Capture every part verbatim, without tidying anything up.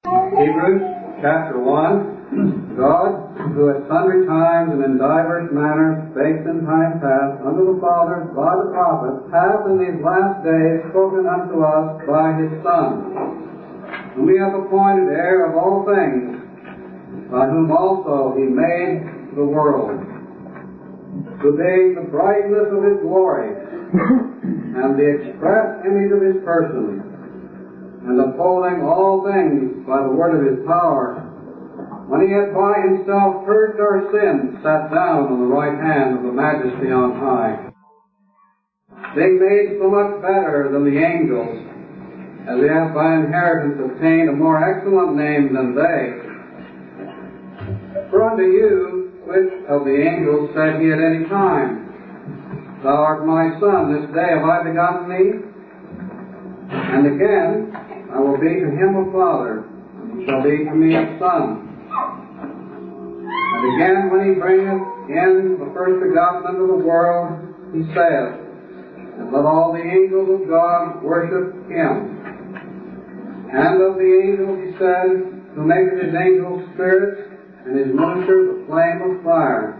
Hebrews chapter one. God, who at sundry times and in divers manners spake in time past unto the fathers by the prophets, hath in these last days spoken unto us by his Son, whom he hath appointed heir of all things, by whom also he made the world, who being the brightness of his glory, and the express image of his person, and upholding all things by the word of his power, when he had by himself purged our sins, sat down on the right hand of the Majesty on high, being made so much better than the angels, as he hath by inheritance obtained a more excellent name than they. For unto you, which of the angels said he at any time, Thou art my Son, this day have I begotten thee? And again, I will be to him a father, and he shall be to me a son. And again, when he bringeth in the first begotten into the world, he saith, And let all the angels of God worship him. And of the angels he said, Who maketh his angels spirits, and his ministers a flame of fire.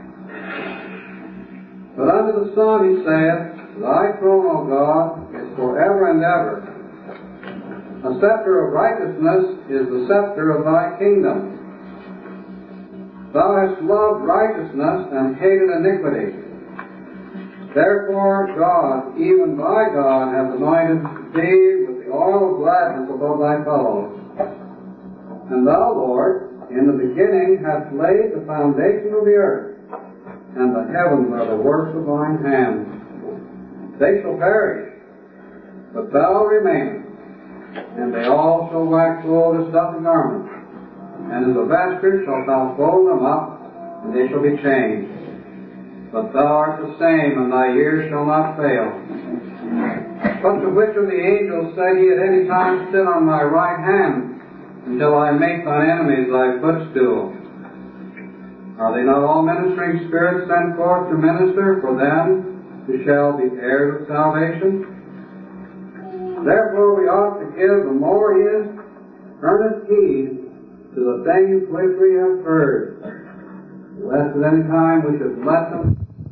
But unto the Son he saith, Thy throne, O God, is forever and ever. A scepter of righteousness is the scepter of thy kingdom. Thou hast loved righteousness and hated iniquity. Therefore God, even thy God, hath anointed thee with the oil of gladness above thy fellows. And thou, Lord, in the beginning hast laid the foundation of the earth, and the heavens are the works of thine hands. They shall perish, but thou remainest, and they all shall wax old as doth a garment. And as a vesture shalt thou fold them up, and they shall be changed. But thou art the same, and thy years shall not fail. But to which of the angels said he at any time, Sit on my right hand, until I make thine enemies thy footstool? Are they not all ministering spirits sent forth to minister for them who shall be heirs of salvation? Therefore we ought to give the more earnest heed to the things which we have heard, lest at any time we should let them.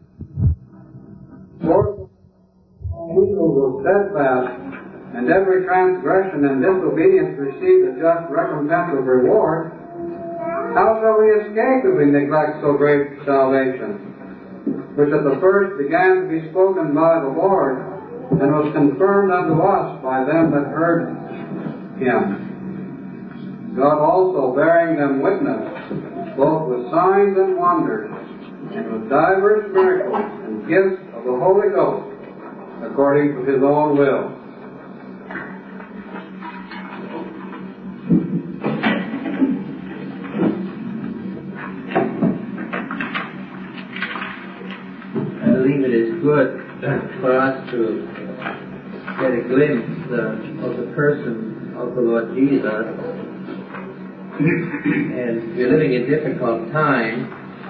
For evil was steadfast, and every transgression and disobedience received a just recompense of reward. How shall we escape if we neglect so great salvation, which at the first began to be spoken by the Lord, and was confirmed unto us by them that heard him? God also bearing them witness, both with signs and wonders, and with divers miracles and gifts of the Holy Ghost, according to his own will. I believe it is good for us to get a glimpse uh, of the person of the Lord Jesus. And we're living in difficult times,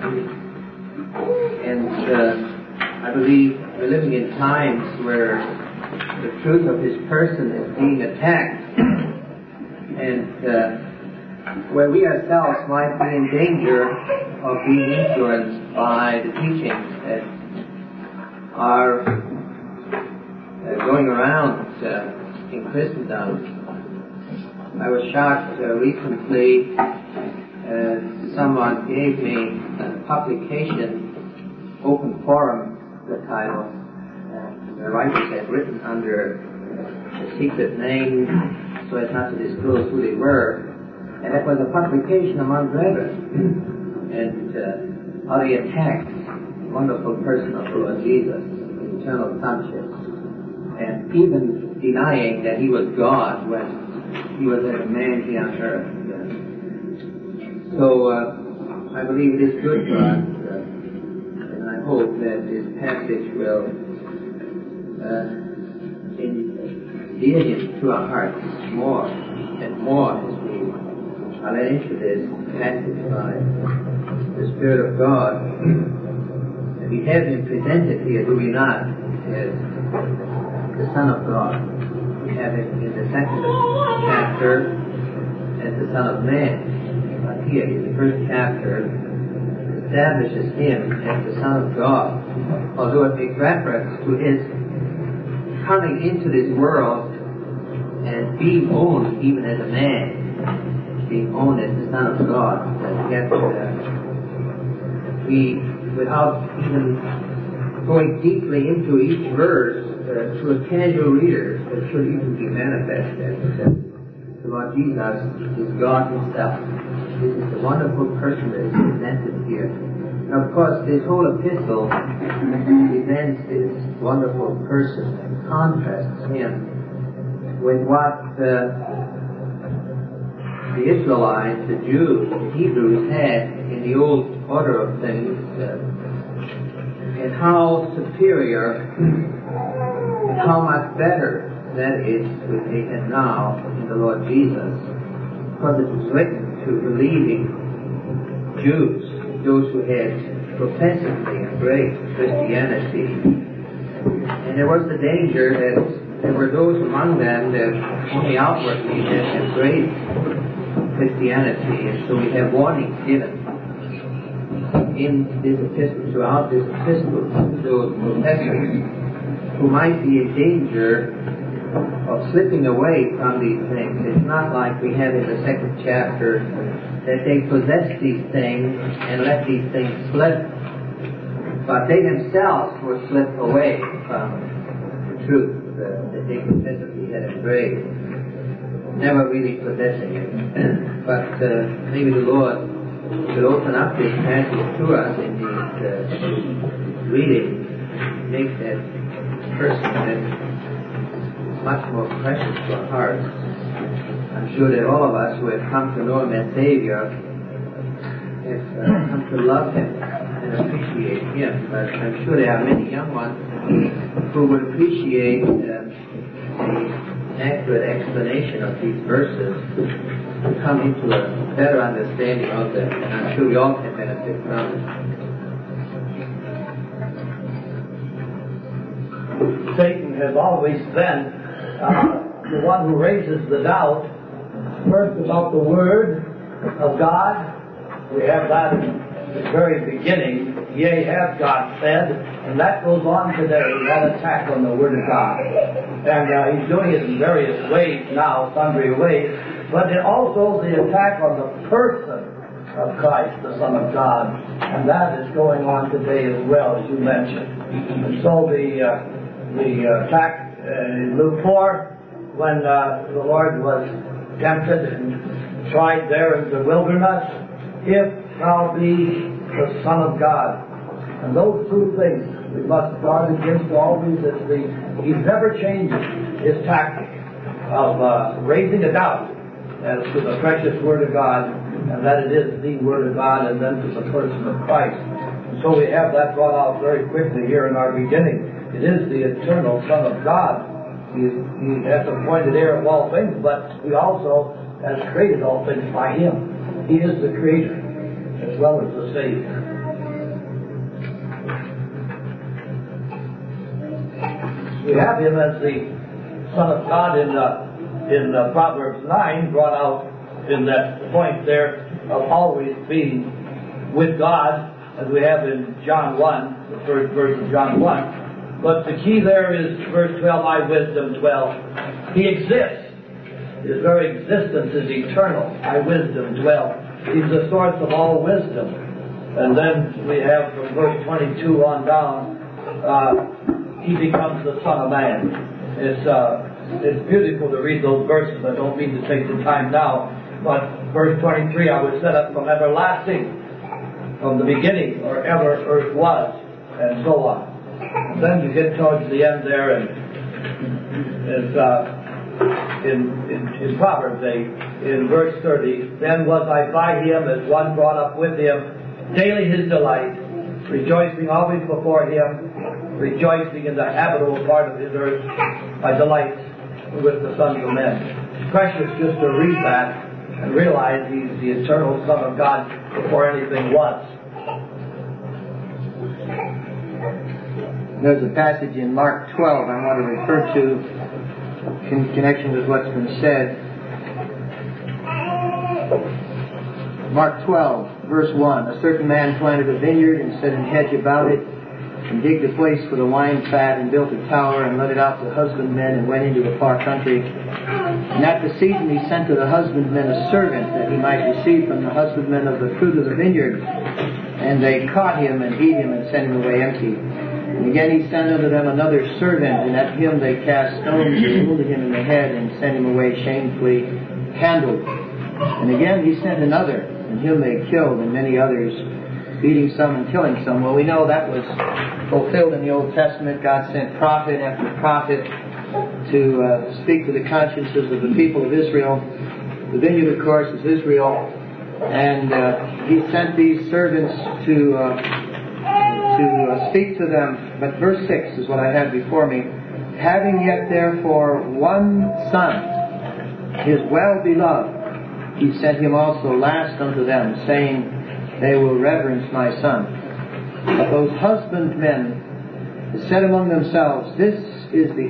and uh, I believe we're living in times where the truth of his person is being attacked, and uh, where we ourselves might be in danger of being influenced by the teachings that are uh, going around uh, in Christendom. I was shocked uh, recently, uh, someone gave me a publication, Open Forum, the title. Uh, the writers had written under a secret name so as not to disclose who they were. And it was a publication among brethren. And uh, how they attacked the wonderful person of the Lord Jesus, eternal sonship, and even denying that he was God when he was as a man here on earth. So uh, I believe it is good for us, uh, and I hope that this passage will uh, endear him to our hearts more and more as we are led into this passage by the Spirit of God. And we have him presented here, do we not, as the Son of God. We have it in the second chapter, as the Son of Man. But here in the first chapter establishes him as the Son of God, although it makes reference to his coming into this world and being owned even as a man, being owned as the Son of God. That yet uh, we, without even going deeply into each verse, uh, to a casual reader, it should even be manifest that the Lord Jesus is God Himself. This is the wonderful person that is presented here. And of course, this whole epistle presents this wonderful person and contrasts him with what uh, the Israelites, the Jews, the Hebrews had in the old order of things, uh, and how superior and how much better that is what they had now in the Lord Jesus, because it was written to believing Jews, those who had professedly embraced Christianity. And there was the danger that there were those among them that only outwardly had embraced Christianity, and so we have warnings given in this epistle, throughout this epistle, to those professors who might be in danger of slipping away from these things. It's not like we have in the second chapter that they possess these things and let these things slip, but they themselves would slip away from the truth uh, that they confessedly had embraced, never really possessing it. But uh, maybe the Lord should open up this passage to us in these uh, readings, make that person that much more precious to our hearts. I'm sure that all of us who have come to know Him as Savior have uh, come to love Him and appreciate Him. But I'm sure there are many young ones who would appreciate uh, the accurate explanation of these verses to come into a better understanding of them. And I'm sure we all can benefit from it. Satan has always been uh, the one who raises the doubt, first about the Word of God. We have that in the very beginning, yea, hath God said, and that goes on today, that attack on the Word of God. And uh, he's doing it in various ways now, sundry ways, but it also the attack on the person of Christ, the Son of God, and that is going on today as well, as you mentioned. And so the uh, the uh, attack uh, in Luke four, when uh, the Lord was tempted and tried there in the wilderness, if thou be the Son of God. And those two things we must guard against always. Is the He's never changed his tactic of uh, raising a doubt as to the precious Word of God, and that it is the Word of God, and then to the person of Christ. And so we have that brought out very quickly here in our beginning. It is the eternal Son of God. He, he has appointed heir of all things, but He also has created all things by Him. He is the Creator as well as the Savior. We have Him as the Son of God in uh, in uh, Proverbs nine, brought out in that point there of always being with God, as we have in John one, the first verse of John one. But the key there is verse twelve, my wisdom dwell. He exists. His very existence is eternal. My wisdom dwell. He's the source of all wisdom. And then we have from verse twenty-two on down, uh, He becomes the Son of Man. It's, uh, it's beautiful to read those verses. I don't mean to take the time now. But verse twenty-three, I was set up from everlasting, from the beginning, or ever earth was, and so on. And then you get towards the end there, and it's uh, in, in, in Proverbs eight, in verse thirty, then was I by Him as one brought up with Him, daily His delight, rejoicing always before Him, rejoicing in the habitable part of His earth, my delight with the sons of men. It's precious just to read that and realize He's the eternal Son of God before anything was. There's a passage in Mark twelve I want to refer to in connection with what's been said. Mark twelve, verse one. A certain man planted a vineyard and set an hedge about it, and digged a place for the wine fat, and built a tower, and let it out to husbandmen, and went into a far country. And at the season he sent to the husbandmen a servant, that he might receive from the husbandmen of the fruit of the vineyard. And they caught him, and beat him, and sent him away empty. And again he sent unto them another servant, and at him they cast stones, and wounded him in the head, and sent him away shamefully handled. And again he sent another, and him they killed, and many others, beating some and killing some. Well, we know that was fulfilled in the Old Testament. God sent prophet after prophet to uh, speak to the consciences of the people of Israel. The vineyard, of course, is Israel. And uh, he sent these servants to uh, to uh, speak to them. But verse six is what I have before me. Having yet therefore one son, his well-beloved, he sent him also last unto them, saying, they will reverence my son. But those husbandmen said among themselves, this is the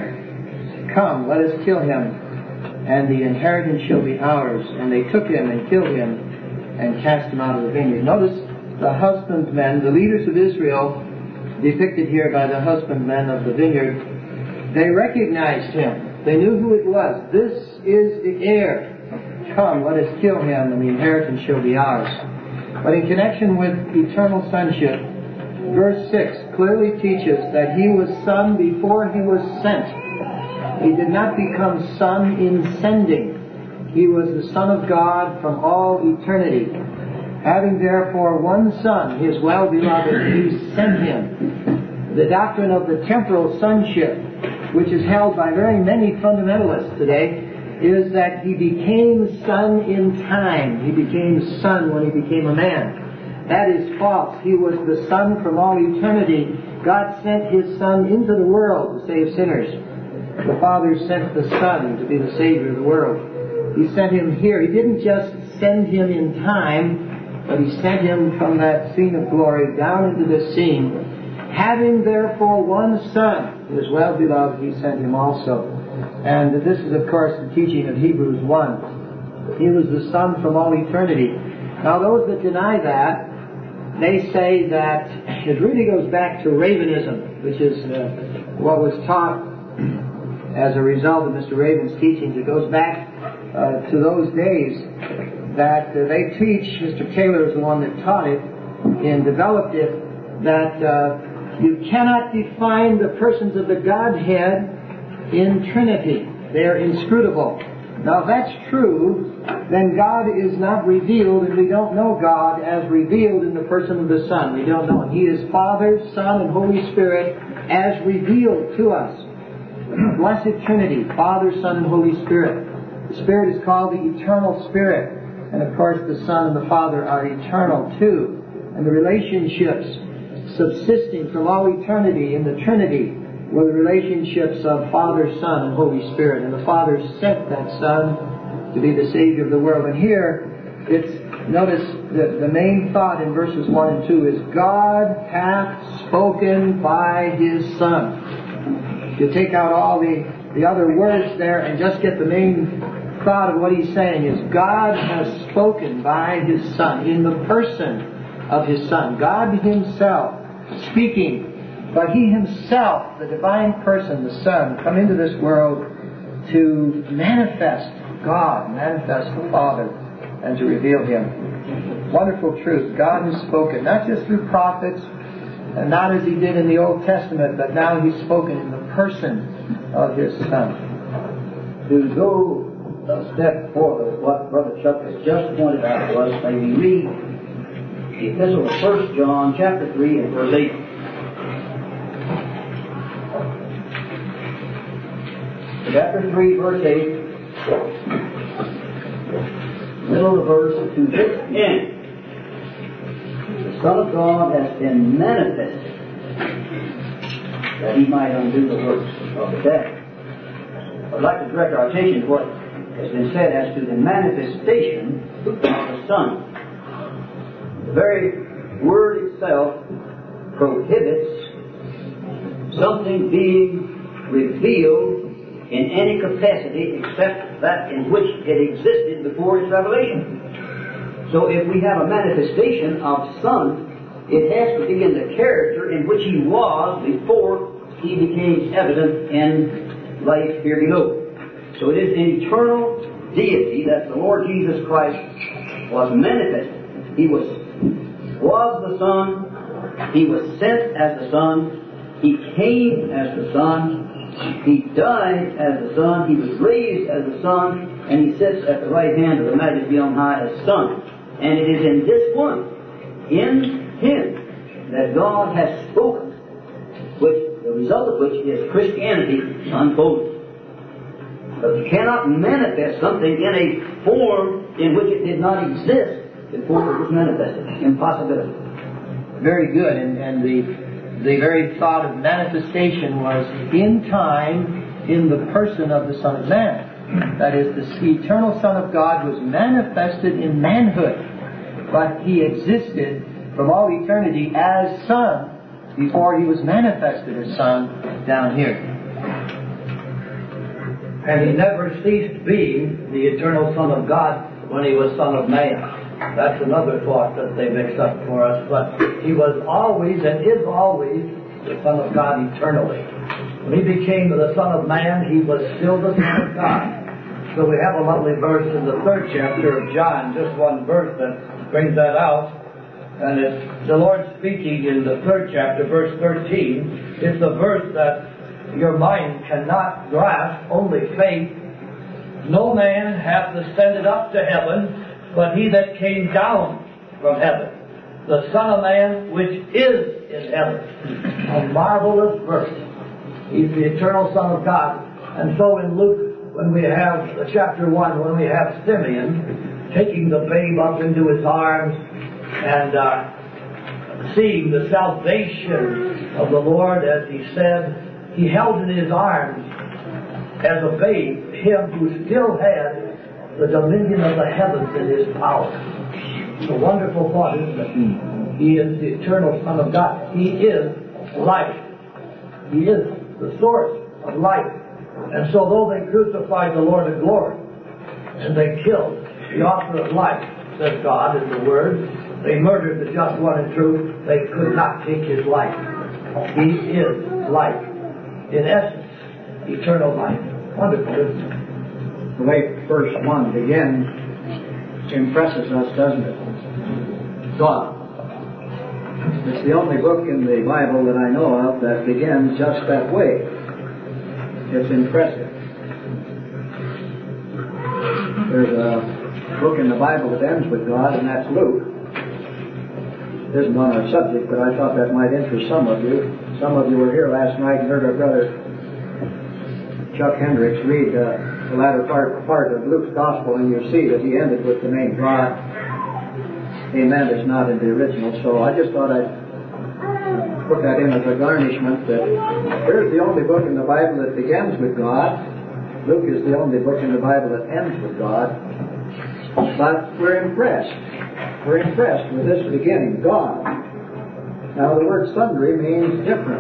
heir. Come, let us kill him, and the inheritance shall be ours. And they took him and killed him and cast him out of the vineyard. Notice the husbandmen, the leaders of Israel, depicted here by the husbandmen of the vineyard, they recognized him. They knew who it was. This is the heir. Come, let us kill him, and the inheritance shall be ours. But in connection with eternal sonship, verse six clearly teaches that he was son before he was sent. He did not become son in sending. He was the Son of God from all eternity. Having therefore one son, his well-beloved, he sent him. The doctrine of the temporal sonship, which is held by very many fundamentalists today, is that he became son in time. He became son when he became a man. That is false. He was the Son from all eternity. God sent His Son into the world to save sinners. The Father sent the Son to be the Savior of the world. He sent Him here. He didn't just send Him in time, but He sent Him from that scene of glory down into this scene. Having therefore one Son, His well-beloved, He sent Him also. And this is, of course, the teaching of Hebrews one. He was the Son from all eternity. Now, those that deny that, they say that it really goes back to Ravenism, which is uh, what was taught as a result of Mister Raven's teachings. It goes back uh, to those days that uh, they teach, Mister Taylor is the one that taught it and developed it, that uh, you cannot define the persons of the Godhead in Trinity. They are inscrutable. Now, if that's true, then God is not revealed, and we don't know God as revealed in the person of the Son. We don't know Him. He is Father, Son, and Holy Spirit as revealed to us. Blessed Trinity, Father, Son, and Holy Spirit. The Spirit is called the Eternal Spirit. And of course, the Son and the Father are eternal too. And the relationships subsisting from all eternity in the Trinity were the relationships of Father, Son, and Holy Spirit. And the Father sent that Son to be the Savior of the world. And here, it's, notice that the main thought in verses one and two is, God hath spoken by His Son. You take out all the, the other words there and just get the main thought of what he's saying is, God has spoken by His Son, in the person of His Son. God Himself speaking. But He Himself, the divine person, the Son, come into this world to manifest God, manifest the Father, and to reveal Him. Wonderful truth. God has spoken, not just through prophets, and not as He did in the Old Testament, but now He's spoken in the person of His Son. To go a step further, what Brother Chuck has just pointed out to us, may we read the Epistle of First John, chapter three, and verse eight. Chapter three, verse eight, middle of the verse, to this end, the Son of God has been manifested, that He might undo the works of the devil. I'd like to direct our attention to what has been said as to the manifestation of the Son. The very word itself prohibits something being revealed in any capacity except that in which it existed before its revelation. So if we have a manifestation of Son, it has to be in the character in which He was before He became evident in life here below. So it is an eternal deity that the Lord Jesus Christ was manifested. He was, was the Son, He was sent as the Son, He came as the Son, He died as the Son, He was raised as the Son, and He sits at the right hand of the Majesty on high as Son. And it is in this one, in Him, that God has spoken, which the result of which is Christianity unfolded. But you cannot manifest something in a form in which it did not exist before it was manifested. Impossibility. Very good. And, and the, the very thought of manifestation was in time, in the person of the Son of Man. That is, the eternal Son of God was manifested in manhood. But He existed from all eternity as Son before He was manifested as Son down here. And He never ceased being the eternal Son of God when He was Son of Man. That's another thought that they mix up for us. But He was always and is always the Son of God eternally. When He became the Son of Man, He was still the Son of God. So we have a lovely verse in the third chapter of John, just one verse that brings that out. And it's the Lord speaking in the third chapter, verse thirteen. It's a verse that your mind cannot grasp, only faith. No man hath ascended up to heaven, but He that came down from heaven, the Son of Man which is in heaven. A marvelous verse. He's the eternal Son of God. And so in Luke, when we have uh, chapter one, when we have Simeon taking the babe up into his arms and uh, seeing the salvation of the Lord, as He said, He held in His arms as a babe Him who still had the dominion of the heavens in His power. It's a wonderful thought, isn't it? He is the eternal Son of God. He is life. He is the source of life. And so though they crucified the Lord of glory, and they killed the author of life, says God in the Word, they murdered the just one and true, they could not take His life. He is life. In essence, eternal life. Wonderful, isn't it? The way verse one begins impresses us, doesn't it? God. It's the only book in the Bible that I know of that begins just that way. It's impressive. There's a book in the Bible that ends with God, and that's Luke. It isn't on our subject, but I thought that might interest some of you. Some of you were here last night and heard our brother Chuck Hendricks read uh, the latter part, part of Luke's Gospel, and you see that he ended with the name God. Amen is not in the original, so I just thought I'd put that in as a garnishment that here's the only book in the Bible that begins with God. Luke is the only book in the Bible that ends with God. But we're impressed. We're impressed with this beginning, God. Now the word sundry means different.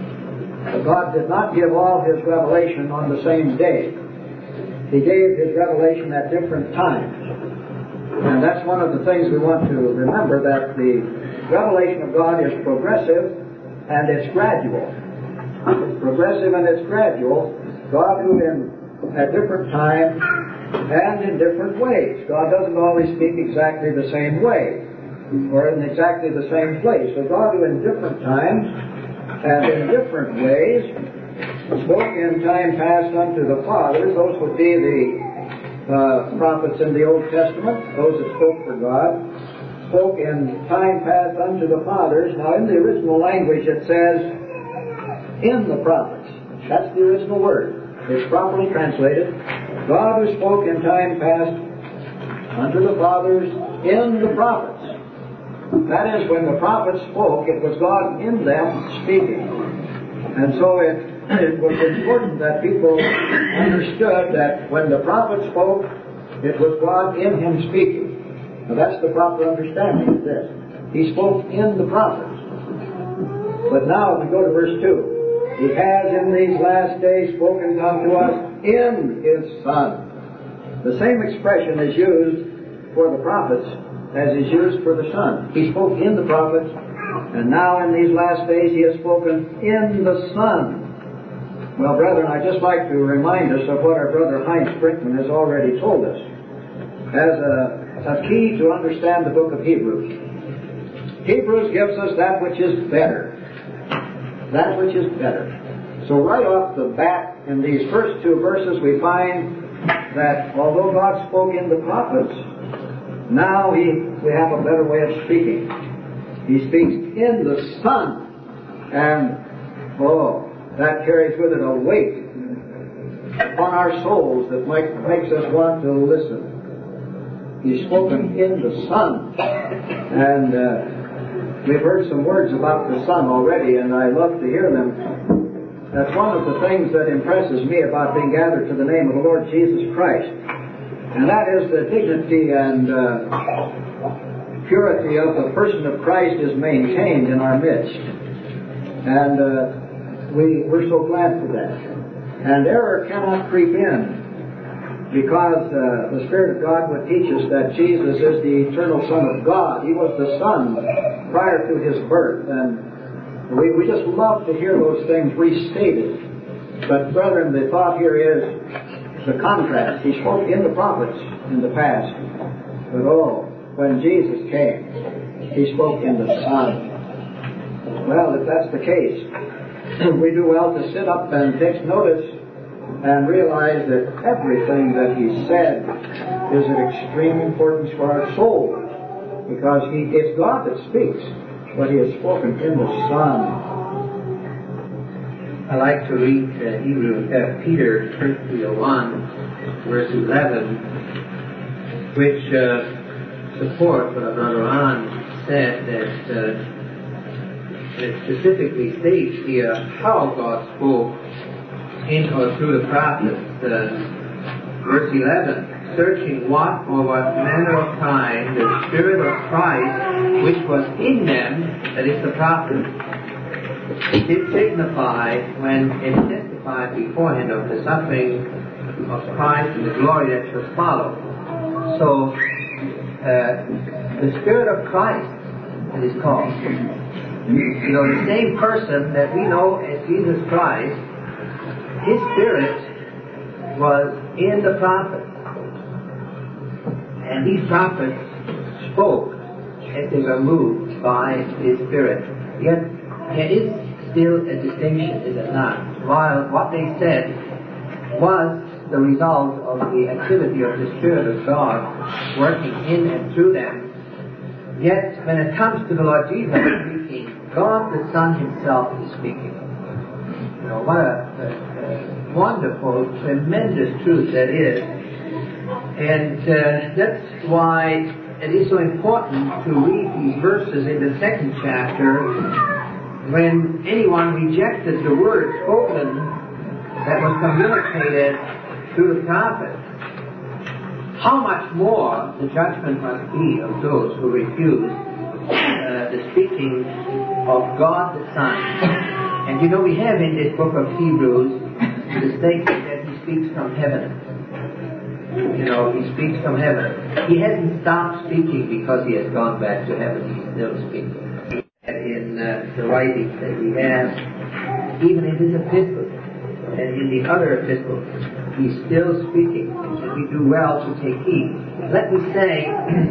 God did not give all His revelation on the same day. He gave His revelation at different times. And that's one of the things we want to remember, that the revelation of God is progressive and it's gradual. It's progressive and it's gradual. God who in at different times and in different ways. God doesn't always speak exactly the same way or in exactly the same place. So God who in different times and in different ways spoke in time past unto the fathers. Those would be the uh, prophets in the Old Testament, those that spoke for God, spoke in time past unto the fathers. Now in the original language it says, in the prophets. That's the original word. It's properly translated. God who spoke in time past unto the fathers in the prophets. That is, when the prophets spoke, it was God in them speaking. And so it, it was important that people understood that when the prophet spoke, it was God in him speaking. Now that's the proper understanding of this. He spoke in the prophets. But now we go to verse two. He has in these last days spoken unto us in His Son. The same expression is used for the prophets as is used for the Son. He spoke in the prophets, and now in these last days He has spoken in the Son. Well, brethren, I'd just like to remind us of what our brother Heinz Brinkman has already told us as a, a key to understand the book of Hebrews. Hebrews gives us that which is better. That which is better. So right off the bat, in these first two verses, we find that although God spoke in the prophets, now he, we have a better way of speaking. He speaks in the Son. And, oh, that carries with it a weight upon our souls that might, makes us want to listen. He's spoken in the Son. And uh, we've heard some words about the Son already, and I love to hear them. That's one of the things that impresses me about being gathered to the name of the Lord Jesus Christ. And that is the dignity and uh, purity of the person of Christ is maintained in our midst. And uh, we, we're so glad for that. And error cannot creep in, because uh, the Spirit of God would teach us that Jesus is the eternal Son of God. He was the Son prior to His birth. And we, we just love to hear those things restated. But brethren, the thought here is the contrast. He spoke in the prophets in the past, but oh, when Jesus came, He spoke in the Son. Well, if that's the case, we do well to sit up and take notice and realize that everything that He said is of extreme importance for our souls, because He is God that speaks, but He has spoken in the Son. I like to read uh, Hebrew, uh, Peter, First Peter one, verse eleven, which uh, supports what our brother Ron said, that uh, it specifically states here how God spoke in or through the prophets. Uh, verse eleven, searching what or what manner of time the Spirit of Christ which was in them, that is the prophets, did signify when it testified beforehand of the suffering of Christ and the glory that should follow. So, uh, the Spirit of Christ, it is called. You know, the same person that we know as Jesus Christ, His Spirit was in the prophets. And these prophets spoke as they were moved by His Spirit. Yet, there is still a distinction, is it not? While what they said was the result of the activity of the Spirit of God working in and through them, yet when it comes to the Lord Jesus speaking, God the Son Himself is speaking. You know, what a, a, a wonderful, tremendous truth that is. And uh, that's why it is so important to read these verses in the second chapter. When anyone rejected the word spoken that was communicated through the prophet, how much more the judgment must be of those who refuse uh, the speaking of God the Son. And you know, we have in this book of Hebrews the statement that He speaks from heaven. You know, He speaks from heaven. He hasn't stopped speaking because He has gone back to heaven. He's still speaking. In uh, the writings that we have, even in His epistles and in the other epistles, He's still speaking, and we do well to take heed. Let me say,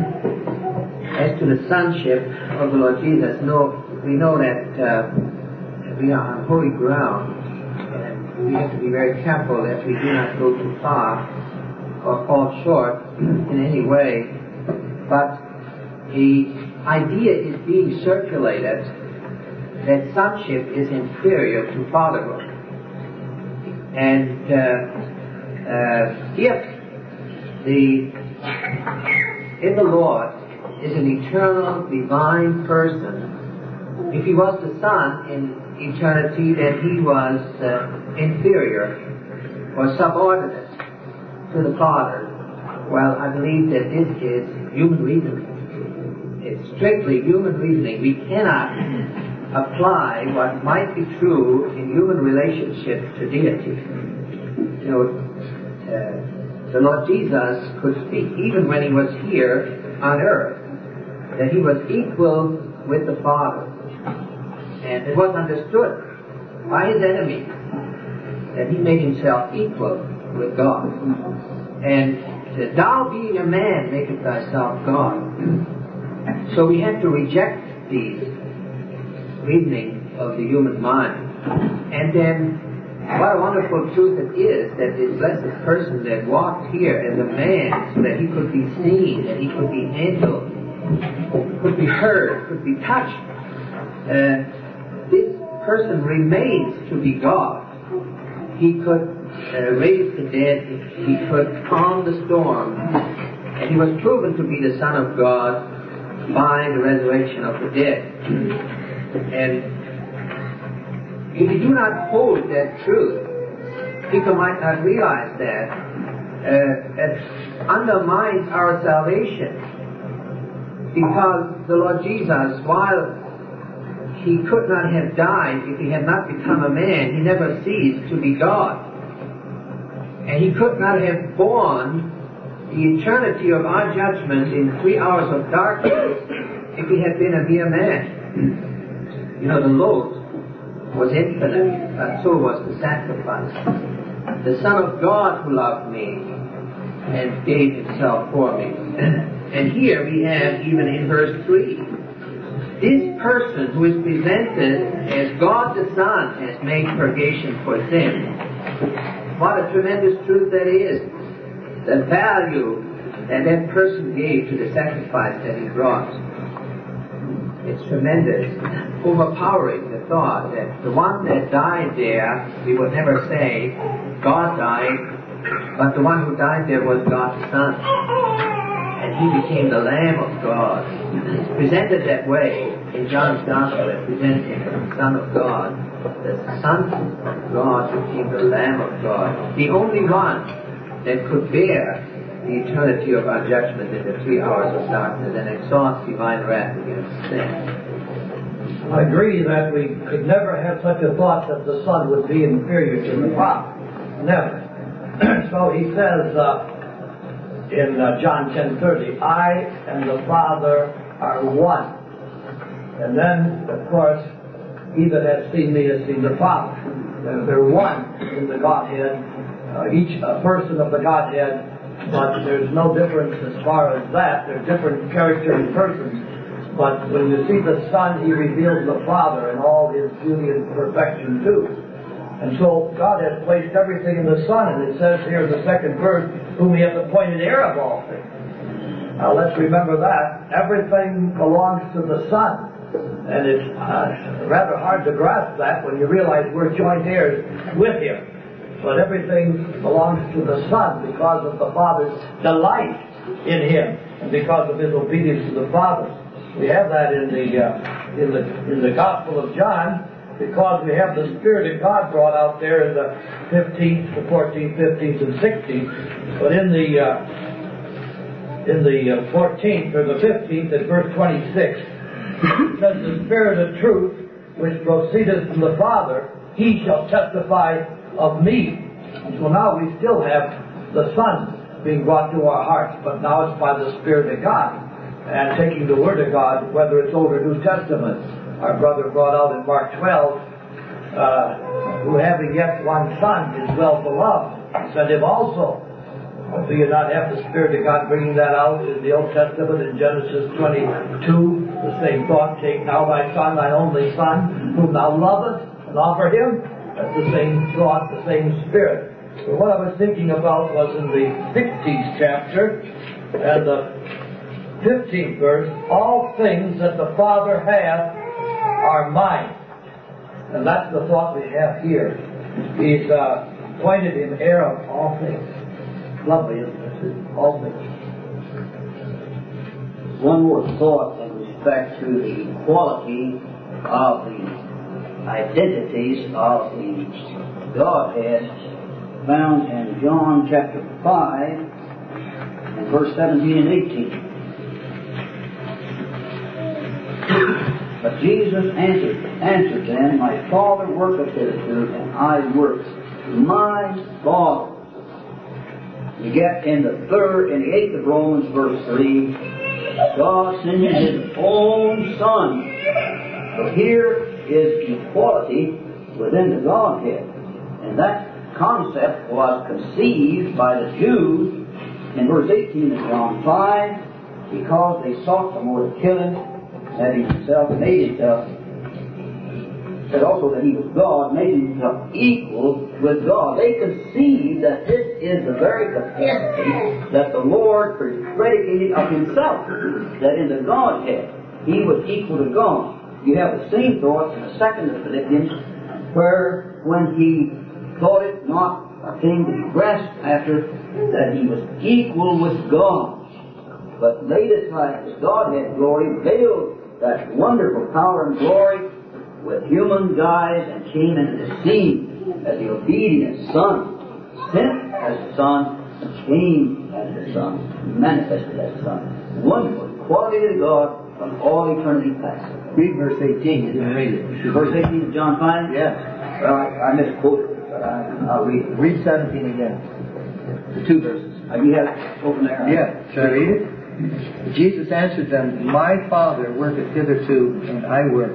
as to the sonship of the Lord Jesus, no, we know that uh, we are on holy ground, and we have to be very careful that we do not go too far or fall short in any way. But the idea is being circulated that sonship is inferior to fatherhood. And uh, uh, if the if the Lord is an eternal divine person, if He was the Son in eternity, then He was uh, inferior or subordinate to the Father. Well, I believe that this is human reasoning. It's strictly human reasoning. We cannot apply what might be true in human relationship to deity. You know, uh, the Lord Jesus could speak, even when he was here on earth, that he was equal with the Father. And it was understood by his enemies that he made himself equal with God. And that thou being a man maketh thyself God. So we have to reject these reasoning of the human mind. And then what a wonderful truth it is that this blessed person that walked here as a man, so that he could be seen, that he could be handled, could be heard, could be touched. Uh, this person remains to be God. He could uh, raise the dead, he could calm the storm, and he was proven to be the Son of God by the resurrection of the dead. And if we do not hold that truth, people might not realize that. Uh, it undermines our salvation, because the Lord Jesus, while he could not have died if he had not become a man, he never ceased to be God. And he could not have borne the eternity of our judgment in three hours of darkness if he had been a mere man. You know, the load was infinite, but so was the sacrifice. The Son of God who loved me and gave himself for me. And here we have, even in verse three, this person who is presented as God the Son has made purgation for sin. What a tremendous truth that is. The value that that person gave to the sacrifice that he brought. It's tremendous, overpowering the thought that the one that died there, we would never say God died, but the one who died there was God the Son. And he became the Lamb of God. It's presented that way in John's Gospel, as presenting the Son of God. The Son of God became the Lamb of God, the only one that could bear the eternity of our judgment in the three hours of darkness and exhaust divine wrath against sin. I agree that we could never have such a thought that the Son would be inferior to the Father. Never. So he says uh, in uh, John ten thirty, I and the Father are one. And then, of course, he that has seen me has seen the Father. They're, they're one in the Godhead, uh, each a person of the Godhead. But there's no difference as far as that. They're different character and persons. But when you see the Son, he reveals the Father in all his beauty and perfection too. And so God has placed everything in the Son, and it says here in the second verse, whom he hath appointed heir of all things. Now let's remember that. Everything belongs to the Son. And it's uh, rather hard to grasp that when you realize we're joint heirs with him. But everything belongs to the Son because of the Father's delight in him and because of his obedience to the Father. We have that in the uh, in the in the Gospel of John, because we have the Spirit of God brought out there in the fifteenth, the fourteenth, fifteenth, and sixteenth. But in the uh, in the uh, fourteenth or the fifteenth, at verse twenty-six, it says, "The Spirit of truth, which proceedeth from the Father, he shall testify of me." And so now we still have the Son being brought to our hearts, but now it's by the Spirit of God and taking the Word of God, whether it's Old or New Testament. Our brother brought out in Mark twelve, uh, who having yet one son is well beloved, he said him also. Do you not have the Spirit of God bringing that out in the Old Testament in Genesis twenty-two? The same thought, take now thy son, thine only son, whom thou lovest, and offer him. That's the same thought, the same spirit. But what I was thinking about was in the sixteenth chapter and the fifteenth verse, all things that the Father hath are mine. And that's the thought we have here. He's uh, appointed him heir of all things. Lovely, isn't it? All things. One more thought in respect to the quality of the identities of the Godhead found in John chapter five and verse seventeen and eighteen. But Jesus answered, answered them, My Father worketh hitherto, and I work. My Father. You get in the third, in the eighth of Romans, verse three, God sending His own Son. So here is equality within the Godhead. And that concept was conceived by the Jews in verse eighteen of John five, because they sought the more to kill Him, that He Himself made Himself, said also that He was God, made Himself equal with God. They conceived that this is the very capacity that the Lord predicated of Himself, that in the Godhead He was equal to God. You have the same thought in the second of Philippians, where when He thought it not a thing to be grasped after, that He was equal with God, but laid aside His Godhead glory, veiled that wonderful power and glory with human guise, and came into the scene as the obedient Son, sent as the Son, and came as the Son, manifested as the Son. Wonderful quality of God from all eternity past. Read verse eighteen. You didn't read it. Verse eighteen of John five? Yes. Well, I, I misquoted it, but I, I'll read it. Read seventeen again. The two verses. Uh, you have it open there? Yeah. Shall I read it? Jesus answered them, My Father worketh hitherto, and I work.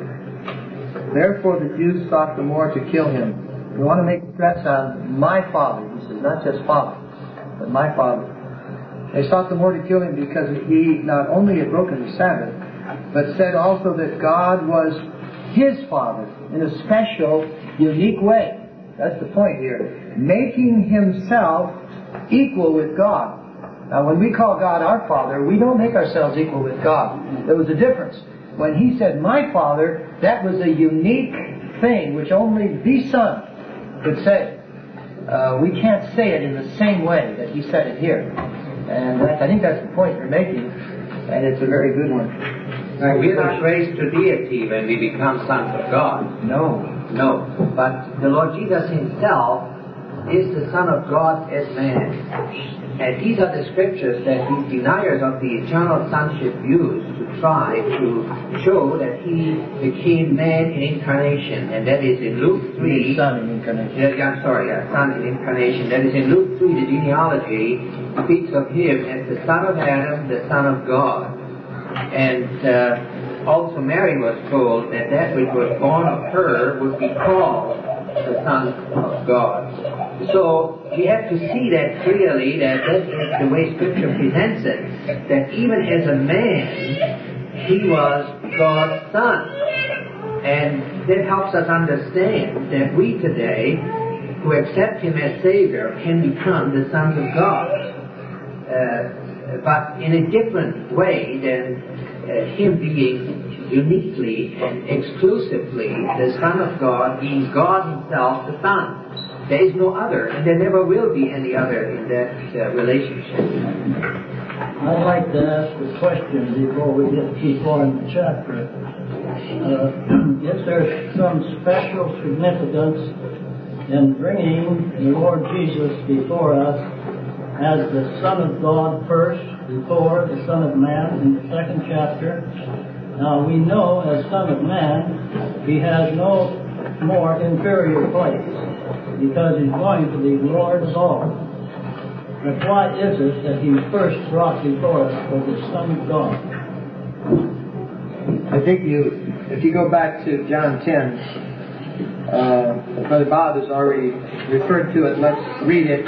Therefore the Jews sought the more to kill Him. We want to make stress on my Father. He says, not just Father, but my Father. They sought the more to kill Him because He not only had broken the Sabbath, but said also that God was His Father in a special, unique way. That's the point here. Making Himself equal with God. Now when we call God our Father, we don't make ourselves equal with God. There was a difference. When He said, my Father, that was a unique thing which only the Son could say. Uh, we can't say it in the same way that He said it here. And that's, I think that's the point you're making, and it's a very good one. Now, we're not raised to deity when we become sons of God. No. No. But the Lord Jesus Himself is the Son of God as man. And these are the scriptures that these deniers of the eternal sonship use to try to show that He became man in incarnation. And that is in Luke three. Son in incarnation. Yeah, yeah, I'm sorry, yeah, Son in incarnation. That is in Luke three, the genealogy speaks of Him as the Son of Adam, the Son of God. And uh, also Mary was told that that which was born of her would be called the Son of God. So we have to see that clearly, that that is the way Scripture presents it, that even as a man, He was God's Son. And that helps us understand that we today, who accept Him as Savior, can become the sons of God. Uh, but in a different way than uh, Him being uniquely and exclusively the Son of God, being God Himself the Son. There is no other, and there never will be any other in that uh, relationship. I'd like to ask a question before we get keep on the chapter. Uh, is there some special significance in bringing the Lord Jesus before us as the Son of God first, before the Son of Man in the second chapter? Now we know as Son of Man, He has no more inferior place, because He's going to be Lord of all. But why is it that He's first brought before us as the Son of God? I think you, if you go back to John ten, uh, Brother Bob has already referred to it. Let's read it.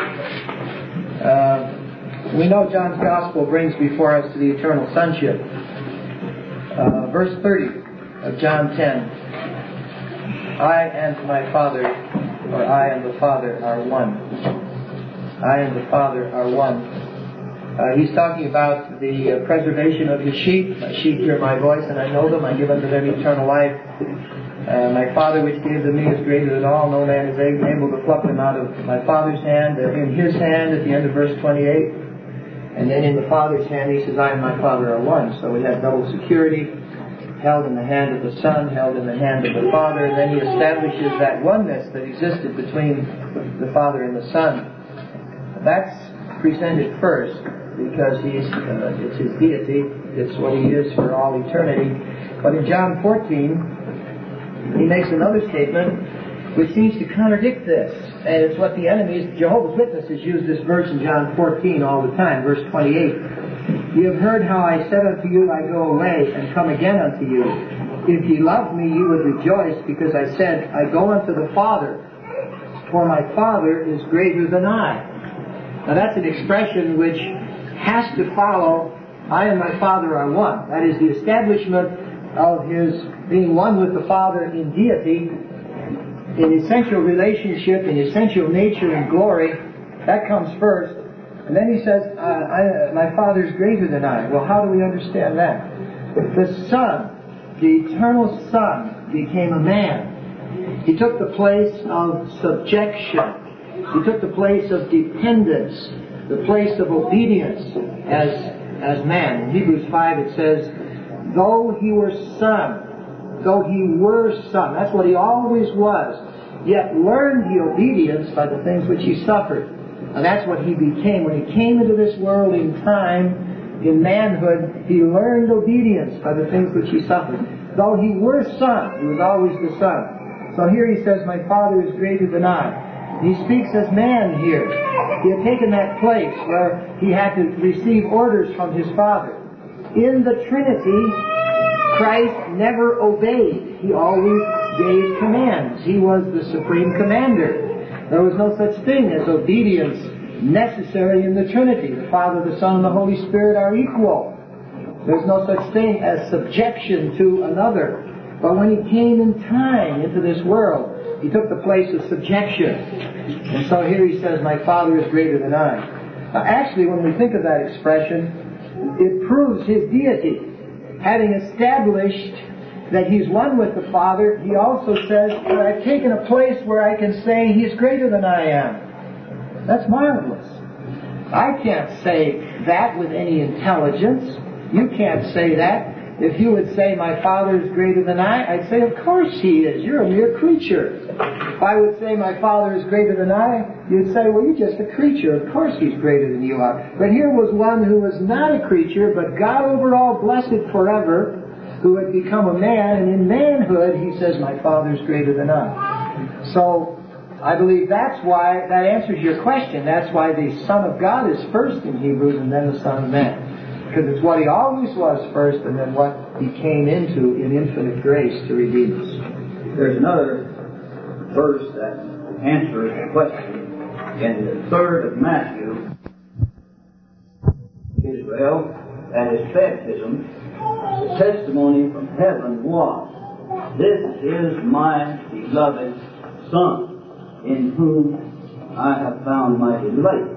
Uh, we know John's Gospel brings before us to the eternal sonship. Uh, verse thirty of John ten. I and my Father, or I and the Father are one. I and the Father are one. Uh, he's talking about the uh, preservation of His sheep. My sheep hear my voice, and I know them. I give unto them eternal life. Uh, my Father which gave them me is greater than all. No man is able to pluck them out of my Father's hand. They're in His hand at the end of verse twenty-eight. And then in the Father's hand, He says, I and my Father are one. So we have double security, held in the hand of the Son, held in the hand of the Father. And then He establishes that oneness that existed between the Father and the Son. That's presented first, because he's uh, it's His deity. It's what He is for all eternity. But in John fourteen, He makes another statement which seems to contradict this. And it's what the enemies, Jehovah's Witnesses, use this verse in John fourteen all the time, verse twenty-eight. You have heard how I said unto you, I go away, and come again unto you. If ye loved me, you would rejoice, because I said, I go unto the Father, for my Father is greater than I. Now that's an expression which has to follow, I and my Father are one. That is the establishment of His being one with the Father in deity, in essential relationship, in essential nature and glory. That comes first. And then He says, uh, I, my Father is greater than I. Well, how do we understand that? The Son, the eternal Son, became a man. He took the place of subjection. He took the place of dependence, the place of obedience as, as man. In Hebrews five it says, though He were Son, though He were Son, that's what He always was, yet learned the obedience by the things which He suffered. And that's what He became. When He came into this world in time, in manhood, He learned obedience by the things which He suffered. Though He were Son, He was always the Son. So here He says, my Father is greater than I. He speaks as man here. He had taken that place where He had to receive orders from His Father. In the Trinity, Christ never obeyed. He always gave commands. He was the supreme commander. There was no such thing as obedience necessary in the Trinity. The Father, the Son, and the Holy Spirit are equal. There's no such thing as subjection to another. But when He came in time into this world, He took the place of subjection. And so here He says, my Father is greater than I. Now actually, when we think of that expression, it proves His deity. Having established that He's one with the Father, He also says, well, I've taken a place where I can say He's greater than I am. That's marvelous. I can't say that with any intelligence. You can't say that. If you would say, my Father is greater than I, I'd say, of course He is. You're a mere creature. If I would say, my Father is greater than I, you'd say, well, you're just a creature. Of course He's greater than you are. But here was one who was not a creature, but God over all, blessed forever, who had become a man, and in manhood, He says, my Father is greater than I. So, I believe that's why, that answers your question. That's why the Son of God is first in Hebrews, and then the Son of Man. Because it's what He always was first, and then what He came into in infinite grace to redeem us. There's another verse that answers the question. In the third of Matthew, Israel, at His baptism, the testimony from heaven was, this is my beloved Son, in whom I have found my delight.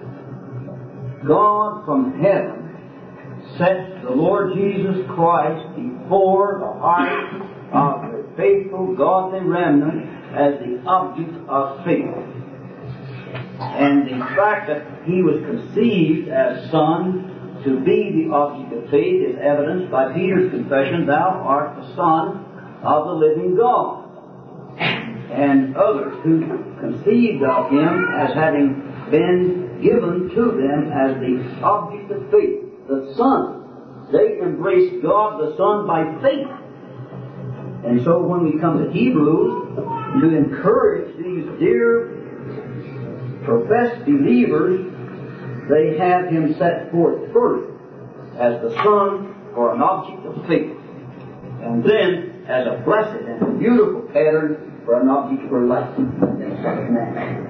God from heaven sets the Lord Jesus Christ before the heart of the faithful, godly remnant as the object of faith. And the fact that He was conceived as Son to be the object of faith is evidenced by Peter's confession, thou art the Son of the living God. And others who conceived of Him as having been given to them as the object of faith, the Son. They embraced God the Son by faith. And so when we come to Hebrews, to encourage these dear professed believers, they have Him set forth first as the Son for an object of faith, and then as a blessed and a beautiful pattern for an object for life in the Son of Man.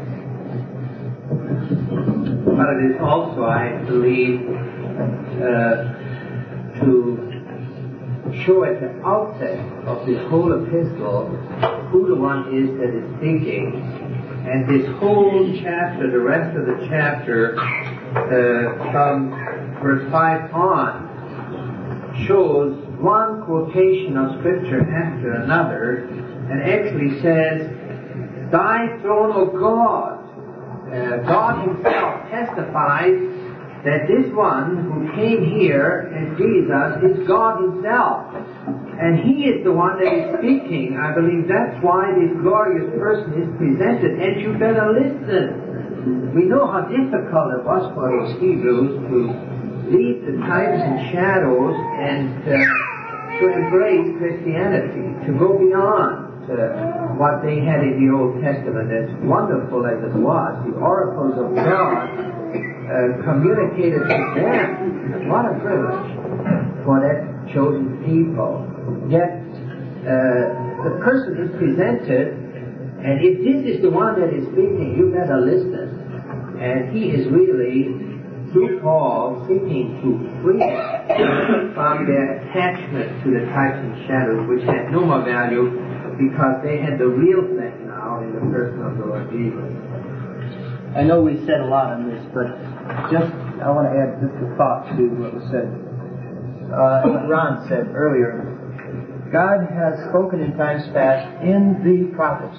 But it is also, I believe, uh, to show at the outset of this whole epistle who the one is that is speaking. And this whole chapter, the rest of the chapter, uh, from verse five on, shows one quotation of Scripture after another, and actually says, thy throne, O God. Uh, God Himself testifies that this one who came here as Jesus is God Himself. And He is the one that is speaking. I believe that's why this glorious person is presented. And you better listen. We know how difficult it was for those Hebrews to leave the types and shadows and uh, to embrace Christianity, to go beyond. uh, what they had in the Old Testament, as wonderful as it was, the oracles of God uh, communicated to them. What a privilege for that chosen people. Yet uh, the person is presented, and if this is the one that is speaking, you better listen. And he is really, through Paul, seeking to free them from their attachment to the types and shadows, which had no more value because they had the real thing now in the person of the Lord Jesus. I know we said a lot on this, but just I want to add just a thought to what was said. Uh, what Ron said earlier. God has spoken in times past in the prophets.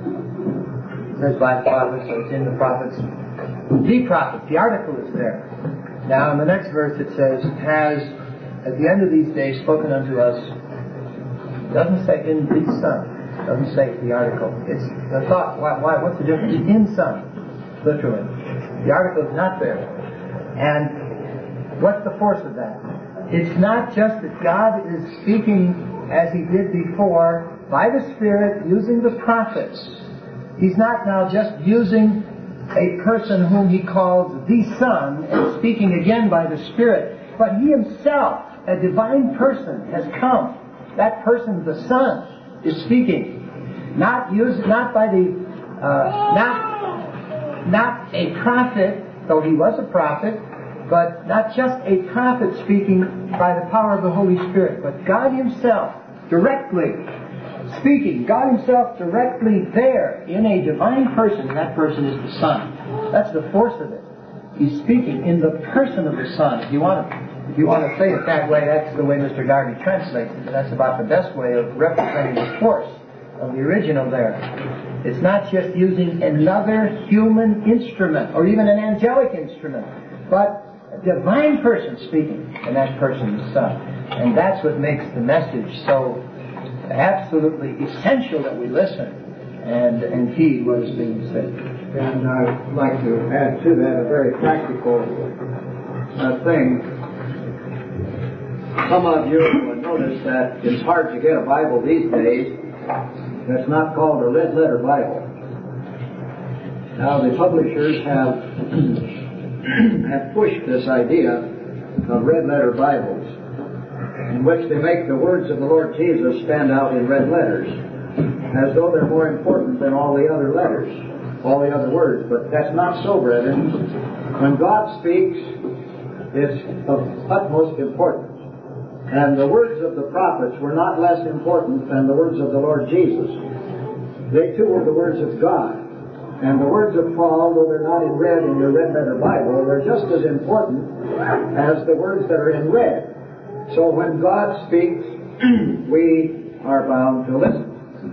It says by the prophets, so it's in the prophets. The prophet, the article is there. Now in the next verse it says, has at the end of these days spoken unto us. It doesn't say in the Son. It doesn't say the article. It's the thought. Why, why, what's the difference? In Son, literally. The article is not there. And what's the force of that? It's not just that God is speaking as He did before by the Spirit using the prophets. He's not now just using a person whom He calls the Son and speaking again by the Spirit, but He Himself, a divine person, has come. That person, the Son, is speaking, not used, not by the, uh, not, not a prophet, though he was a prophet, but not just a prophet speaking by the power of the Holy Spirit, but God Himself directly speaking, God Himself directly there in a divine person, and that person is the Son. That's the force of it. He's speaking in the person of the Son. If you want to, if you want to say it that way, that's the way Mister Garvey translates it. That's about the best way of representing the force of the original there. It's not just using another human instrument or even an angelic instrument, but a divine person speaking, and that person is Son. And that's what makes the message so absolutely essential that we listen and, and heed what is being said. And I'd like to add to that a very practical uh, thing. Some of you will notice that it's hard to get a Bible these days that's not called a red letter Bible. Now the publishers have have pushed this idea of red letter Bibles, in which they make the words of the Lord Jesus stand out in red letters, as though they're more important than all the other letters, all the other words. But that's not so, brethren. When God speaks, it's of utmost importance. And the words of the prophets were not less important than the words of the Lord Jesus. They too were the words of God. And the words of Paul, though they're not in red in your red letter Bible, they're just as important as the words that are in red. So when God speaks, we are bound to listen.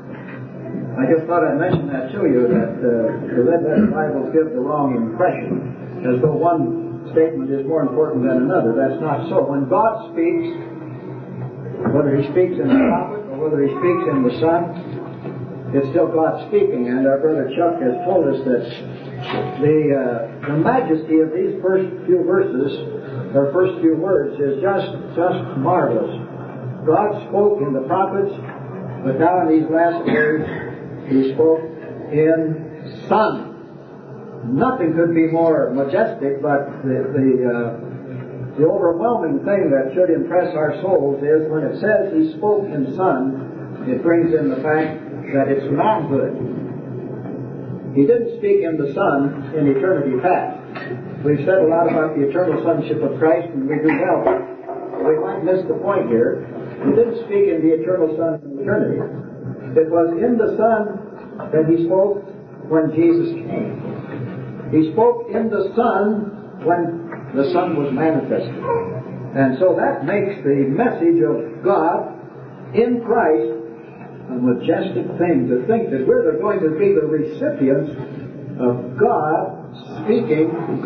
I just thought I'd mention that to you, that uh, the red letter Bibles give the wrong impression, as though one statement is more important than another. That's not so. When God speaks, whether He speaks in the prophet or whether He speaks in the Son, it's still God speaking. And our brother Chuck has told us that the, uh, the majesty of these first few verses, or first few words, is just, just marvelous. God spoke in the prophets, but now in these last days, He spoke in Son. Nothing could be more majestic, but the, the, uh, the overwhelming thing that should impress our souls is when it says He spoke in Son, it brings in the fact that it's manhood. He didn't speak in the Son in eternity past. We've said a lot about the eternal sonship of Christ, and we do well, but we might miss the point here. He didn't speak in the eternal Son in eternity. It was in the Son that He spoke when Jesus came. He spoke in the Son when the Son was manifested. And so that makes the message of God in Christ a majestic thing, to think that we're going to be the recipients of God speaking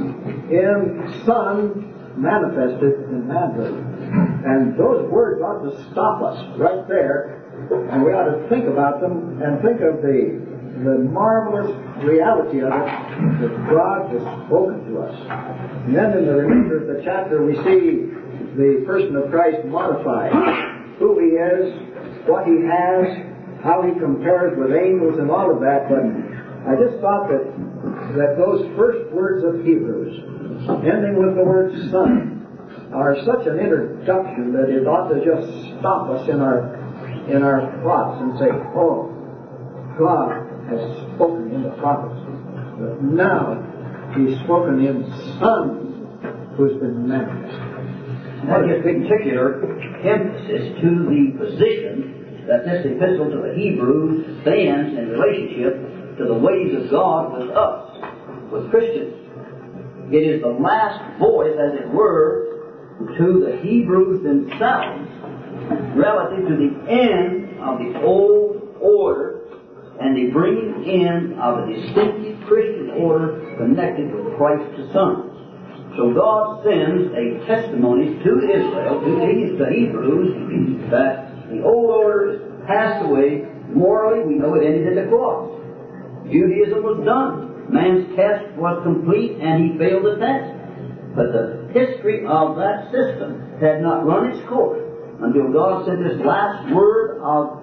in Son manifested in manhood. And those words ought to stop us right there, and we ought to think about them and think of the the marvelous reality of it, that God has spoken to us. And then in the remainder of the chapter we see the person of Christ modified. Who He is, what He has, how he compares with angels and all of that, but I just thought that that those first words of Hebrews, ending with the word Son, are such an introduction that it ought to just stop us in our in our thoughts and say, oh, God has spoken in the prophets, but now He's spoken in Son who's been manifest. That gives particular emphasis to the position that this epistle to the Hebrews stands in relationship to the ways of God with us, with Christians. It is the last voice, as it were, to the Hebrews themselves relative to the end of the old order and the bringing in of a distinctive Christian order connected with Christ the Son. So God sends a testimony to Israel, to the Hebrews, that the old order is passed away. Morally, we know it ended at the cross. Judaism was done. Man's test was complete, and he failed the test. But the history of that system had not run its course until God sent this last word of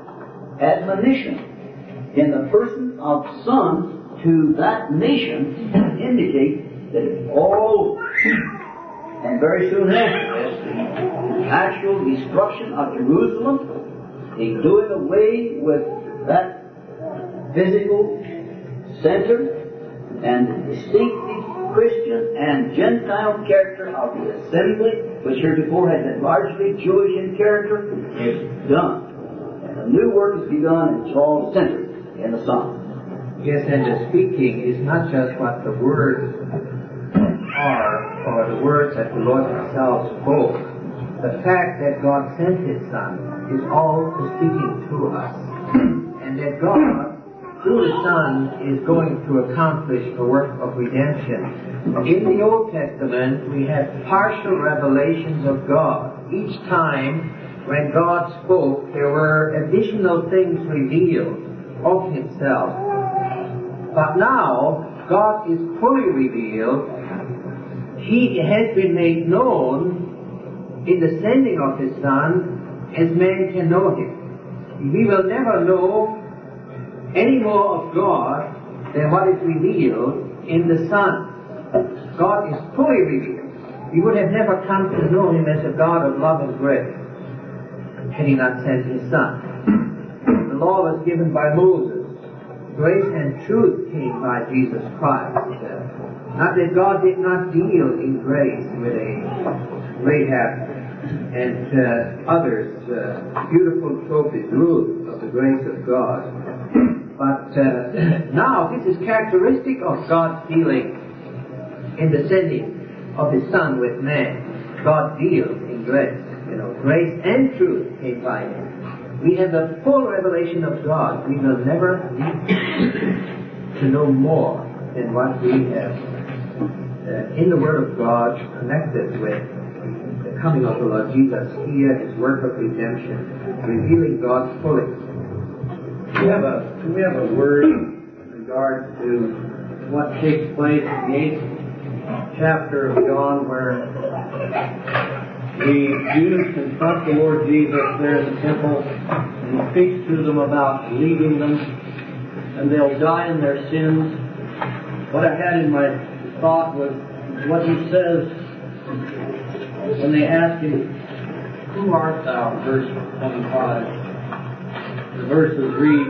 admonition in the person of Son to that nation to indicate that it's all over. And very soon after this, the actual destruction of Jerusalem, the doing away with that physical center and distinctive Christian and Gentile character of the assembly, which heretofore had been largely Jewish in character, is done. And the new work has begun, and it's all centered in the Son. Yes, and the speaking is not just what the words are, or the words that the Lord Himself spoke. The fact that God sent His Son is all the speaking to us. And that God, through the Son, is going to accomplish the work of redemption. In the Old Testament, we have partial revelations of God. Each time when God spoke, there were additional things revealed of Himself. But now, God is fully revealed. He has been made known in the sending of His Son as man can know Him. We will never know any more of God than what is revealed in the Son. God is fully revealed. We would have never come to know Him as a God of love and grace had He not sent His Son. The law was given by Moses. Grace and truth came by Jesus Christ. Not that God did not deal in grace with a Rahab and uh, others, uh, beautiful trophies, Ruth of the grace of God. But uh, now this is characteristic of God's dealing in the sending of His Son with man. God deals in grace. You know, grace and truth came by Him. We have the full revelation of God. We will never need to know more than what we have uh, in the Word of God connected with the coming of the Lord Jesus here, His work of redemption, revealing God fully. We have a we have a word in regard to what takes place in the eighth chapter of John, where the Jews confront the Lord Jesus there in the temple, and He speaks to them about leaving them, and they'll die in their sins. What I had in my thought was what He says when they ask Him, "Who art thou?" verse twenty-five. The verses read,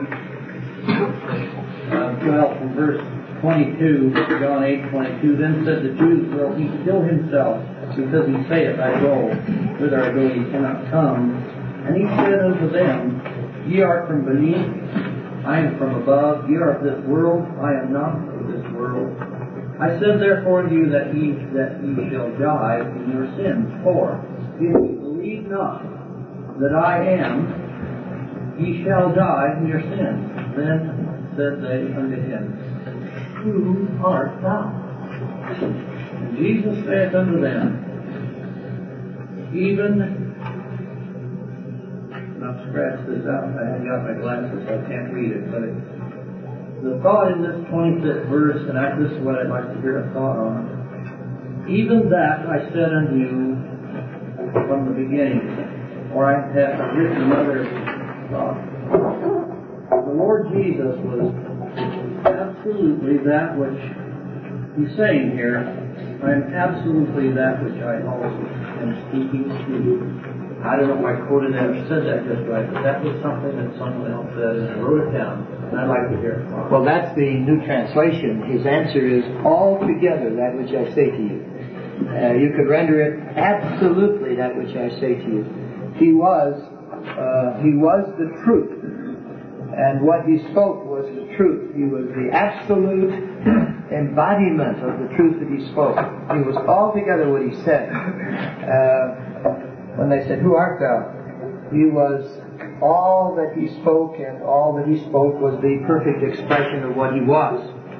uh, well, from verse twenty-two, John eight twenty-two, then said the Jews, will He kill Himself, because He saith, I go, whither I go ye cannot come. And He said unto them, ye are from beneath, I am from above, ye are of this world, I am not of this world. I said therefore unto you that ye, that ye shall die in your sins, for if ye believe not that I am, ye shall die in your sins. Then said they unto Him, who art thou? And Jesus saith unto them, even, and I've scratched this out, I haven't got my glasses, so I can't read it, but it, the thought in this twenty-fifth verse, and I, this is what I'd like to hear a thought on. Even that I said unto you from the beginning, or I have written another thought. the Lord Jesus was absolutely that which he's saying here. I am absolutely that which I also am speaking to you. I don't know if I quoted that or said that just right, but that was something that someone else said, and I wrote it down, and I'd like to hear it. Well, that's the New Translation. His answer is altogether that which I say to you. Uh, you could render it absolutely that which I say to you. He was, uh, he was the truth, and what he spoke was the truth. He was the absolute embodiment of the truth that he spoke. He was altogether what he said. Uh, When they said, "Who art thou?" He was all that he spoke, and all that he spoke was the perfect expression of what he was.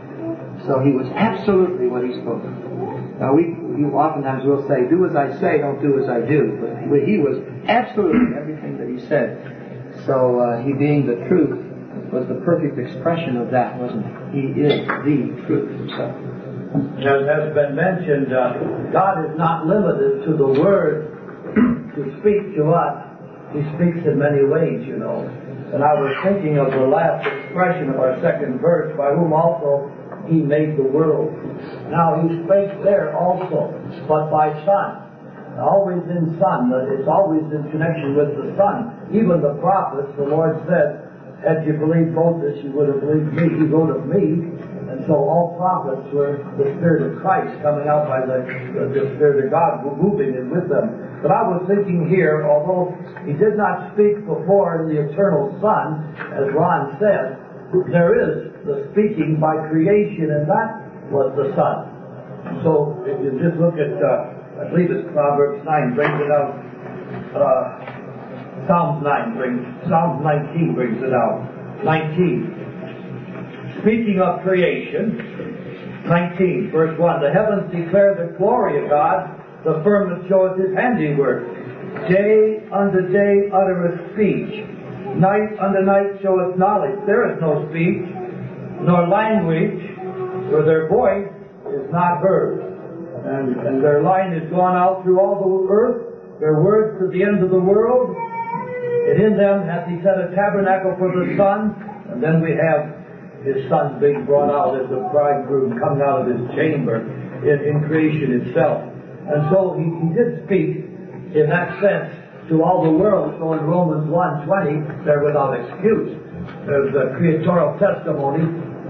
So he was absolutely what he spoke. Now we you oftentimes will say, "Do as I say, don't do as I do." But he was absolutely everything that he said. So uh, he being the truth was the perfect expression of that, wasn't he? He is the truth himself. As has been mentioned, uh, God is not limited to the Word to speak to us. He speaks in many ways, you know. And I was thinking of the last expression of our second verse, by whom also he made the world. Now he spake there also, but by Son. Always in Son. It's always in connection with the Son. Even the prophets, the Lord said, had you believed Moses, you would have believed me. He wrote of me. And so all prophets were the Spirit of Christ coming out by the, the, the Spirit of God moving in with them. But I was thinking here, although he did not speak before the eternal Son, as Ron said, there is the speaking by creation, and that was the Son. So if you just look at, uh, I believe it's Proverbs nine brings it out. Uh, Psalms nine brings, Psalms nineteen brings it out. nineteen. Speaking of creation, nineteen, verse one, the heavens declare the glory of God, the firmament showeth his handiwork. Day unto day uttereth speech, night unto night showeth knowledge. There is no speech, nor language, where their voice is not heard. And, and their line is gone out through all the earth, their words to the end of the world. And in them hath he set a tabernacle for the sun. And then we have his Son being brought out as a bridegroom coming out of his chamber in, in creation itself. And so he, he did speak in that sense to all the world. So in Romans one twenty, they're without excuse. There's the creatorial testimony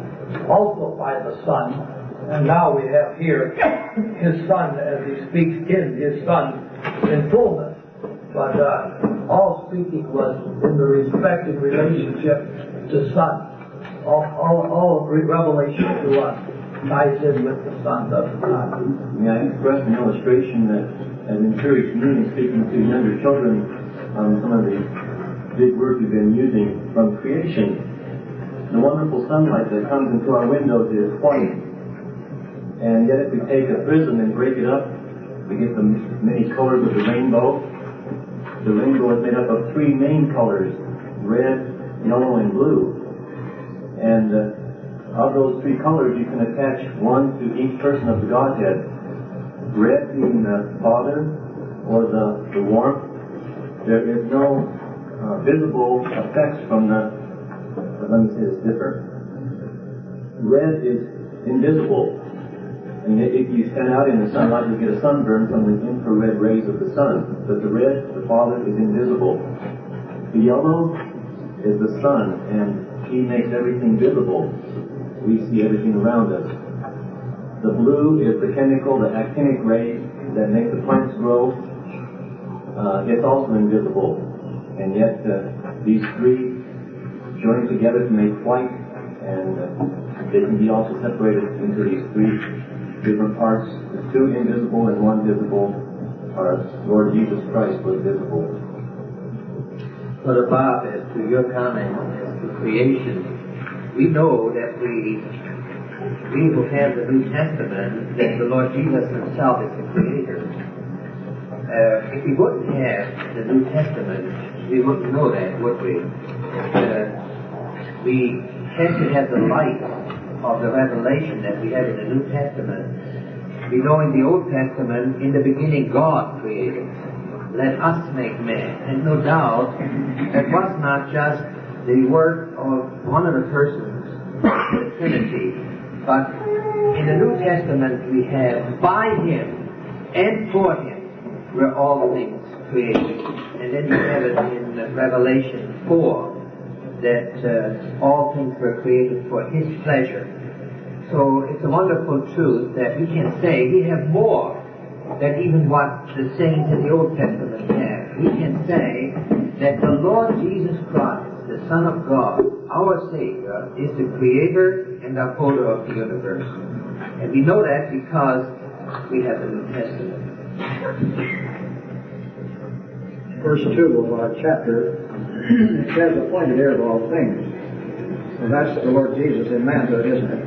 also by the Son. And now we have here his Son as he speaks in his Son in fullness. But uh, all speaking was in the respect and relationship to Son. All, all, all revelation to us ties in with the Son, does it not? May I express an illustration that has encouraged me in speaking to younger children on some of the big words we've been using from creation. The wonderful sunlight that comes into our windows is white. And yet if we take a prism and break it up, we get the many colors of the rainbow. The rainbow is made up of three main colors, red, yellow, and blue. And uh, of those three colors, you can attach one to each person of the Godhead. Red being the Father, or the, the warmth. There is no uh, visible effects from the, uh, let me say this different. Red is invisible. And if you stand out in the sunlight, you get a sunburn from the infrared rays of the sun. But the red, the Father, is invisible. The yellow is the Son, and He makes everything visible. We see everything around us. The blue is the chemical, the actinic rays that make the plants grow. Uh, it's also invisible. And yet uh, these three join together to make white, and uh, they can be also separated into these three different parts. The two invisible and one visible. Our Lord Jesus Christ was visible. Brother Bob, as to your comment as to creation, we know that we, we who have the New Testament, that the Lord Jesus himself is the Creator. Uh, if we wouldn't have the New Testament, we wouldn't know that, would we? Uh, we tend to have the light of the revelation that we have in the New Testament. We know in the Old Testament, in the beginning God created. Let us make man. And no doubt, it was not just the work of one of the persons of the Trinity. But in the New Testament we have by Him and for Him were all things created. And then you have it in Revelation four that uh, all things were created for His pleasure. So it's a wonderful truth that we can say we have more than even what the saints in the Old Testament have. We can say that the Lord Jesus Christ, the Son of God, our Savior, is the Creator and upholder of the universe. And we know that because we have the New Testament. Verse two of our chapter, it says, appointed heir of all things. And that's the Lord Jesus in manhood, isn't it?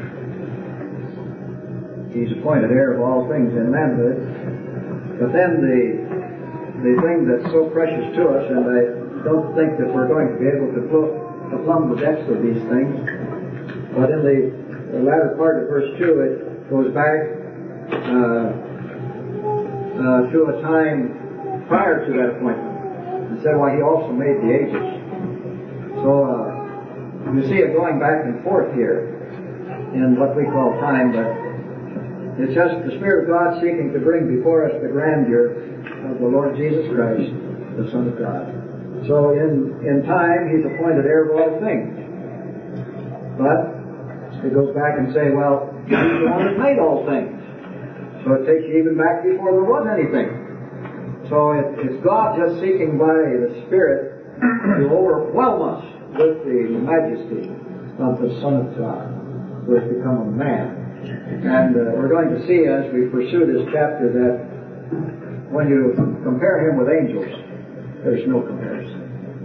He's appointed heir of all things in manhood. But then the the thing that's so precious to us, and I don't think that we're going to be able to, pl- to plumb the depths of these things, but in the, the latter part of verse two, it goes back uh, uh, to a time prior to that appointment. It said, well, He also made the ages. So uh, you see it going back and forth here in what we call time, but it's just the Spirit of God seeking to bring before us the grandeur of the Lord Jesus Christ, the Son of God. So in, in time, He's appointed heir of all things. But it goes back and say, well, He's the one that made all things. So it takes you even back before there was anything. So it, it's God just seeking by the Spirit to overwhelm us with the majesty of the Son of God, who has become a man. And uh, we're going to see as we pursue this chapter that when you compare Him with angels, there's no comparison.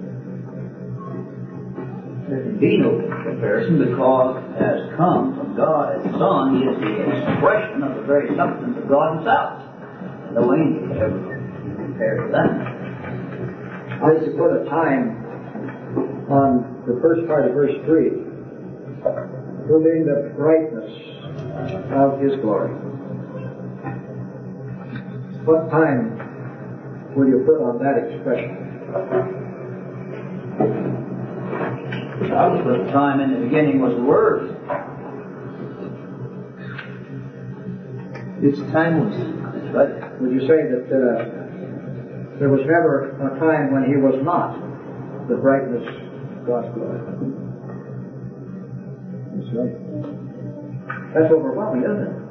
There can be no comparison because as come from God as Son, He is the expression of the very substance of God Himself. No angel could ever compare to that. I used to put a time on the first part of verse three, who being the brightness of His glory. What time will you put on that expression? I would put a time in the beginning was the Word. It's timeless. That's right. Would you say that uh, there was never a time when He was not the brightness of God's glory? That's right. That's overwhelming, isn't it?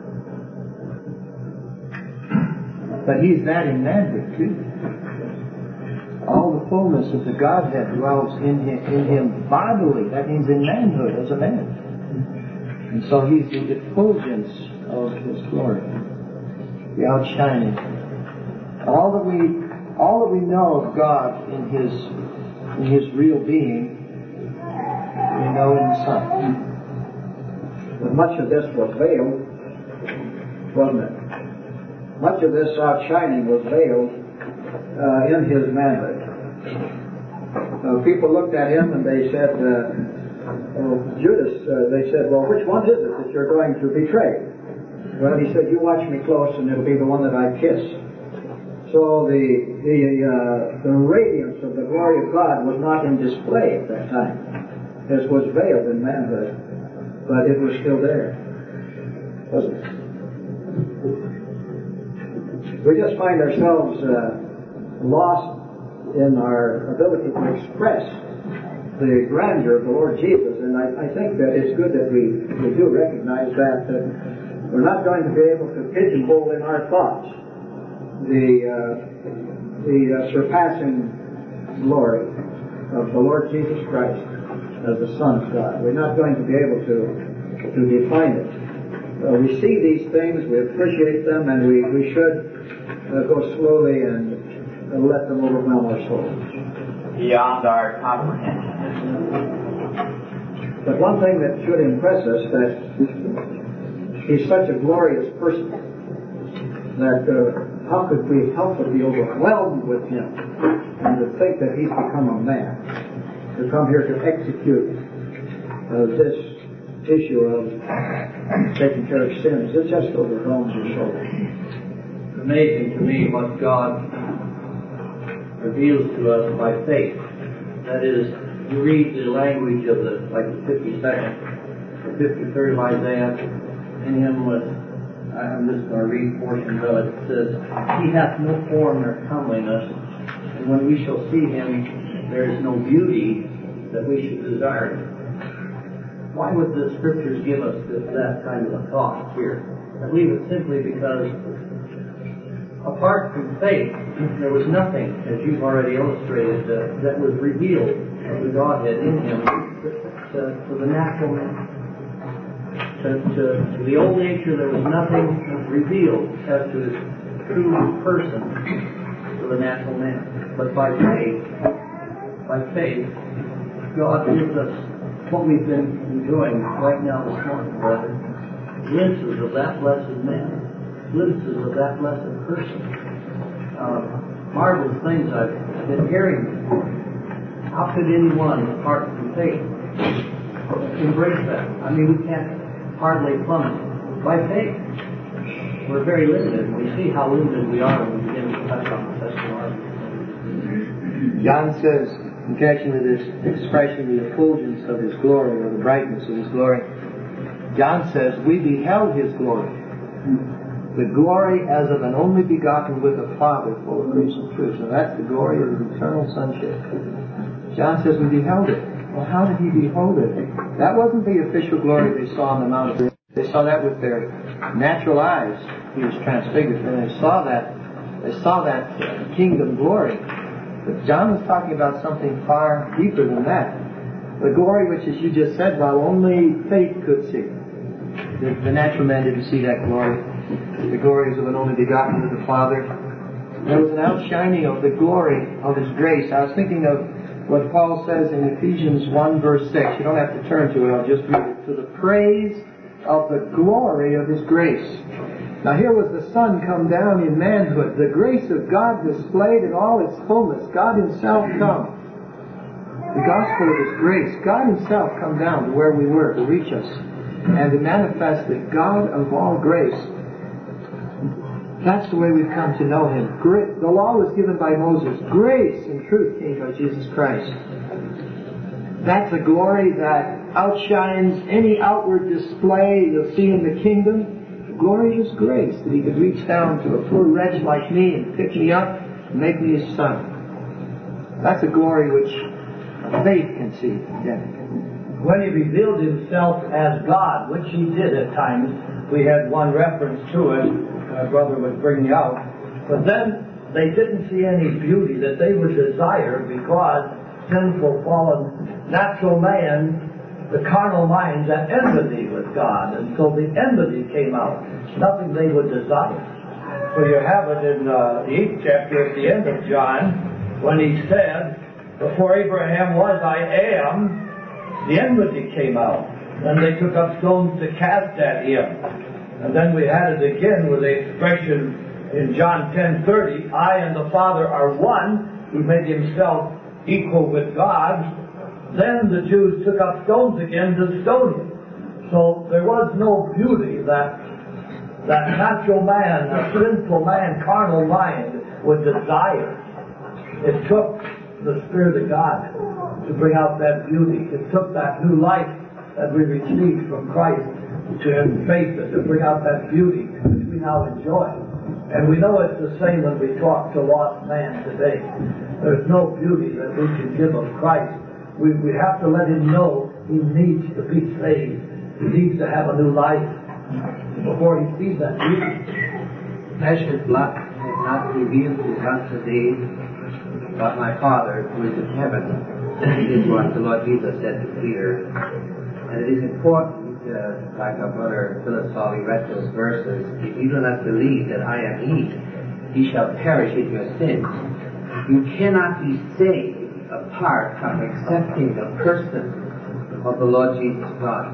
But He's that in manhood too. All the fullness of the Godhead dwells in Him, in him bodily. That means in manhood, as a man. And so He's the effulgence of His glory, the outshining. All that we, all that we know of God in His, in His real being, we know in the Son. But much of this was veiled, wasn't it? Much of this outshining was veiled uh, in His manhood. Uh, people looked at Him and they said, uh, oh, Judas, uh, they said, well, which one is it that you're going to betray? Well, He said, you watch me close and it'll be the one that I kiss. So the, the, uh, the radiance of the glory of God was not in display at that time. This was veiled in manhood. But it was still there, wasn't it? We just find ourselves uh, lost in our ability to express the grandeur of the Lord Jesus, and I, I think that it's good that we, we do recognize that, that we're not going to be able to pigeonhole in our thoughts the, uh, the uh, surpassing glory of the Lord Jesus Christ as the Son of God. We're not going to be able to, to define it. Uh, we see these things, we appreciate them, and we, we should uh, go slowly and uh, let them overwhelm our souls. Beyond our comprehension. But one thing that should impress us, that He's such a glorious person, that uh, how could we help but be overwhelmed with Him and to think that He's become a man, to come here to execute uh, this issue of taking care of sins. It just overwhelms your soul. It's amazing to me what God reveals to us by faith. That is, you read the language of the, like the fifty-second or fifty-third of Isaiah, in him was, I'm just going to read portions of it. It says, He hath no form nor comeliness, and when we shall see Him, there is no beauty that we should desire. Why would the Scriptures give us this, that kind of a thought here? I believe it's simply because apart from faith, there was nothing, as you've already illustrated, uh, that was revealed of the Godhead in Him to, to the natural man. To, to, to the old nature, there was nothing revealed as to His true person to the natural man. But by faith, by faith, God gives us what we've been enjoying right now this morning, brother. Glimpses of that blessed man. Glimpses of that blessed person. Uh, marvelous things I've been hearing. How could anyone, apart from faith, embrace that? I mean, we can't hardly plumb it. By faith, we're very limited. We see how limited we are when we begin to touch on the Thessalonians. John says, in connection with this expression, the effulgence of His glory, or the brightness of His glory, John says, we beheld His glory. The glory as of an only begotten with a Father, full of grace and truth. So that's the glory of His eternal sonship. John says we beheld it. Well, how did he behold it? That wasn't the official glory they saw on the Mount of Olives. They saw that with their natural eyes. He was transfigured, and they saw that. They saw that kingdom glory. But John was talking about something far deeper than that. The glory which, as you just said, Bob, only faith could see. The, the natural man didn't see that glory. The glory is of an only begotten of the Father. There was an outshining of the glory of His grace. I was thinking of what Paul says in Ephesians one verse six. You don't have to turn to it, I'll just read it. To the praise of the glory of His grace. Now here was the Son come down in manhood. The grace of God displayed in all its fullness. God Himself come. The gospel of His grace. God Himself come down to where we were to reach us and to manifest the God of all grace. That's the way we've come to know Him. The law was given by Moses. Grace and truth came by Jesus Christ. That's a glory that outshines any outward display you'll see in the kingdom. The glory of His grace, that He could reach down to a poor wretch like me and pick me up and make me His son. That's a glory which faith can see. Yeah. When He revealed Himself as God, which He did at times, we had one reference to it, my brother was bringing out, but then they didn't see any beauty that they would desire because sinful, fallen, natural man, the carnal mind, that enmity with God, and so the enmity came out. Nothing they would desire. So you have it in uh, the eighth chapter at the end of John, when He said, before Abraham was, I am, the enmity came out. And they took up stones to cast at Him. And then we had it again with the expression in John ten thirty, I and the Father are one. He made Himself equal with God. Then the Jews took up stones again to stone Him. So there was no beauty that that natural man, a sinful man, carnal mind would desire. It took the Spirit of God to bring out that beauty. It took that new life that we received from Christ to have faith and to bring out that beauty which we now enjoy. And we know it's the same when we talk to lost man today. There's no beauty that we can give of Christ. We, we have to let him know he needs to be saved. He needs to have a new life before he sees that beauty. Flesh and blood has not revealed to us today, but my Father who is in heaven. This is what the Lord Jesus said to Peter. And it is important, uh, like our brother Philip saw, we read those verses, if you do not believe that I am He, ye shall perish in your sins. You cannot be saved apart from accepting the person of the Lord Jesus Christ.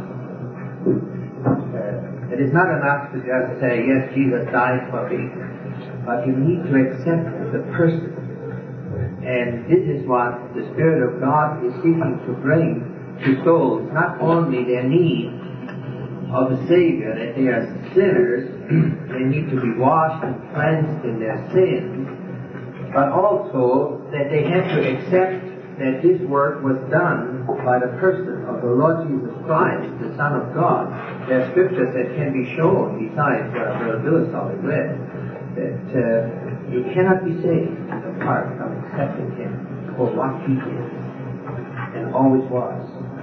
Uh, it is not enough to just say, yes, Jesus died for me, but you need to accept the person. And this is what the Spirit of God is seeking to bring to souls, not only their need of a Savior, that they are sinners, they need to be washed and cleansed in their sins, but also that they have to accept that this work was done by the person of the Lord Jesus Christ, the Son of God. There are scriptures that can be shown, besides what Brother Lewis already read, that uh, you cannot be saved apart from accepting Him for what He is and always was.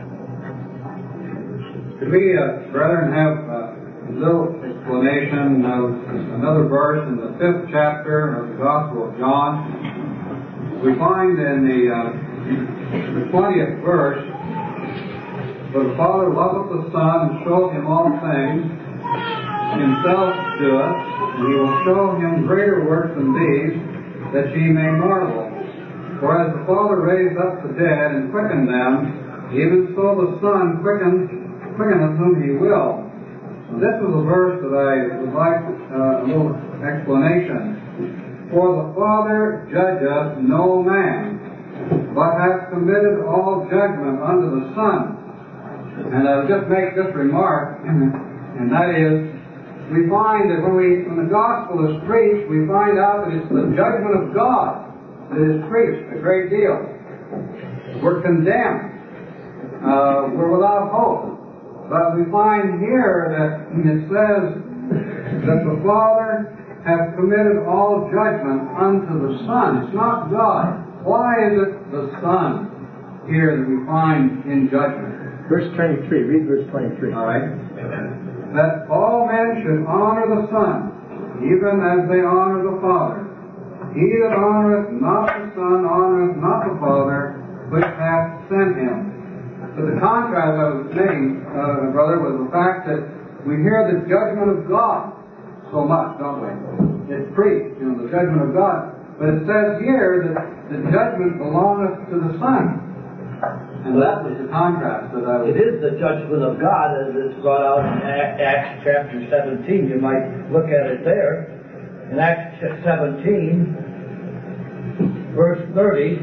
Could we, uh, brethren, have uh, a little explanation of another verse in the fifth chapter of the Gospel of John? We find in the, uh, the twentieth verse, "For the Father loveth the Son, and showeth him all things, himself doeth, and he will show him greater works than these, that ye may marvel. For as the Father raised up the dead and quickened them, even so the Son quickeneth, quickeneth whom he will." So this is a verse that I would like uh, a little explanation. "For the Father judgeth no man, but hath committed all judgment unto the Son." And I'll just make this remark, and that is, we find that when we when the gospel is preached, we find out that it's the judgment of God that is preached a great deal. We're condemned. Uh, we're without hope. But we find here that it says that the Father hath committed all judgment unto the Son. It's not God. Why is it the Son here that we find in judgment? Verse twenty-three. Read verse twenty-three. All right. "That all men should honor the Son, even as they honor the Father. He that honoreth not the Son honoreth not the Father, which hath sent him." So the contrast I was making, uh, brother, was the fact that we hear the judgment of God so much, don't we? It's preached, you know, the judgment of God. But it says here that the judgment belongeth to the Son. And that was the contrast that I was... It is the judgment of God as it's brought out in Acts chapter seventeen. You might look at it there. In Acts seventeen, verse thirty,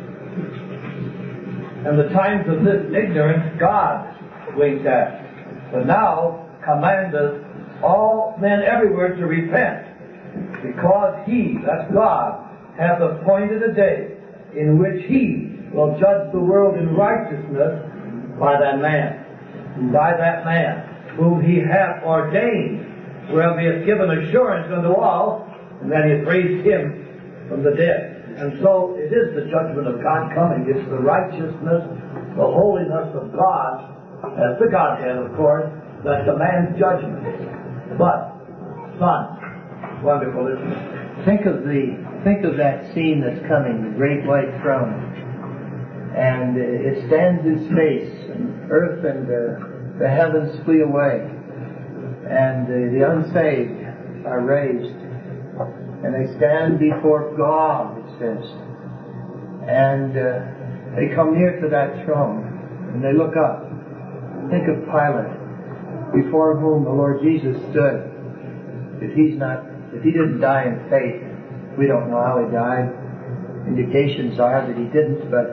"And the times of this ignorance God winked at, but now commandeth all men everywhere to repent, because He," that's God, "hath appointed a day in which He will judge the world in righteousness by that man, by that man whom He hath ordained, whereof He hath given assurance unto all, and that He hath raised Him from the dead." And so it is the judgment of God coming. It's the righteousness, the holiness of God, as the Godhead, of course, that demands judgment. But, Son, wonderful, isn't it? Think of the think of that scene that's coming, the great white throne, and it stands in space, and earth and uh, the heavens flee away, and uh, the unsaved are raised, and they stand before God, it says, and uh, they come near to that throne, and they look up. Think of Pilate, before whom the Lord Jesus stood. If he's not, if he didn't die in faith, we don't know how he died. Indications are that he didn't, but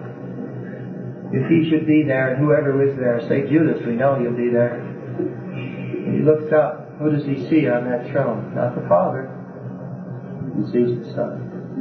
if he should be there, and whoever was there, say Judas, we know he'll be there. And he looks up. Who does he see on that throne? Not the Father. He sees the Son.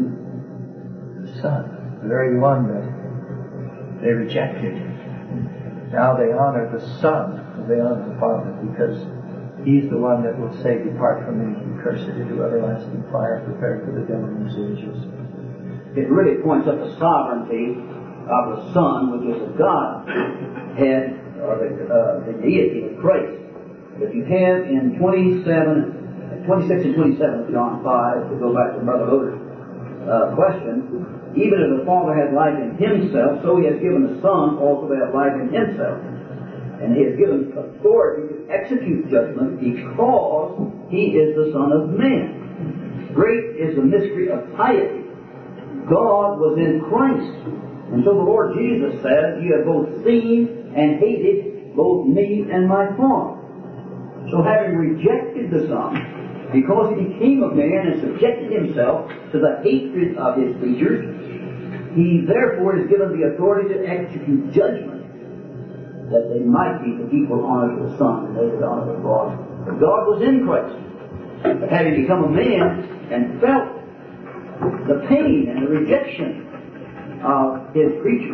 The Son, the very one that they rejected. Now they honor the Son as they honor the Father, because He's the one that will say, "Depart from me, you cursed, into everlasting fire prepared for the devil and his angels." It really points up the sovereignty of the Son, which is the Godhead, or the, uh, the deity of Christ. If you have in twenty-seven, twenty-six and twenty-seven of John five, to go back to Brother Loder's uh, question, "Even as the Father has life in Himself, so He has given the Son also to have life in Himself. And He has given authority to execute judgment, because He is the Son of Man. Great is the mystery of piety. God was in Christ. And so the Lord Jesus says, "You have both seen and hated both me and my Father." So having rejected the Son, because He became a man and subjected Himself to the hatred of His creatures, He therefore is given the authority to execute judgment, that they might be the people honor to the Son and they would honor the Father. But God was in Christ, but having become a man and felt the pain and the rejection of His creatures,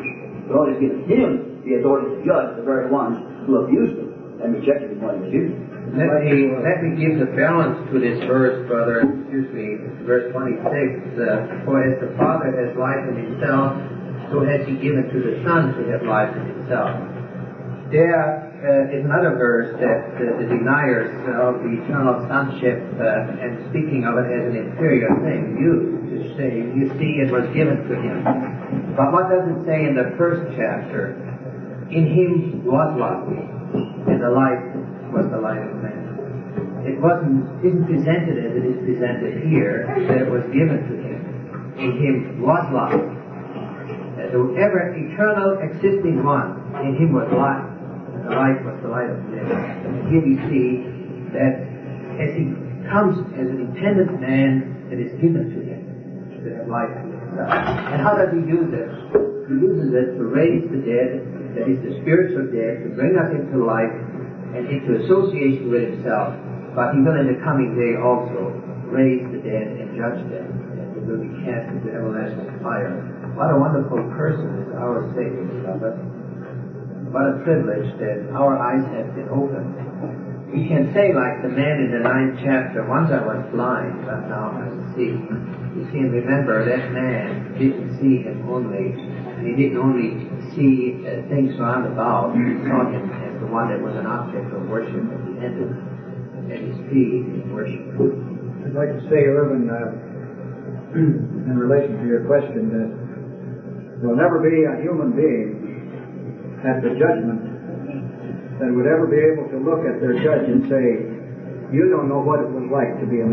The Lord has given him the authority to judge the very ones who abused him and rejected him when he was given. Let me, let me give the balance to this verse, brother. Excuse me, verse twenty-six. Uh, For as the Father has life in himself, so has he given to the Son to have life in himself. There uh, is another verse that uh, the deniers of the eternal sonship uh, and speaking of it as an inferior thing used to say, you see, it was given to him. But what does it say in the first chapter? In him was life, and the life was the light of man. It wasn't isn't presented as it is presented here, that it was given to him. In him was life. The ever eternal existing one, in him was life, and the life was the light of man. And here we see that as he comes as an intended man, it is given to him to have life in himself. And how does he use it? He uses it to raise the dead, that is the spiritual dead, to bring us into life and into association with himself. But he will in the coming day also raise the dead and judge them, and they will be cast into everlasting fire. What a wonderful person is our Savior, beloved. What a privilege that our eyes have been opened. We can say like the man in the ninth chapter, once I was blind, but now I see. You see, and remember, that man didn't see him only, he didn't only see uh, things round about, he saw him as the one that was an object of worship, and he ended at his feet in worship. I'd like to say, Irvin, uh, in relation to your question, that there will never be a human being at the judgment that would ever be able to look at their judge and say, you don't know what it was like to be a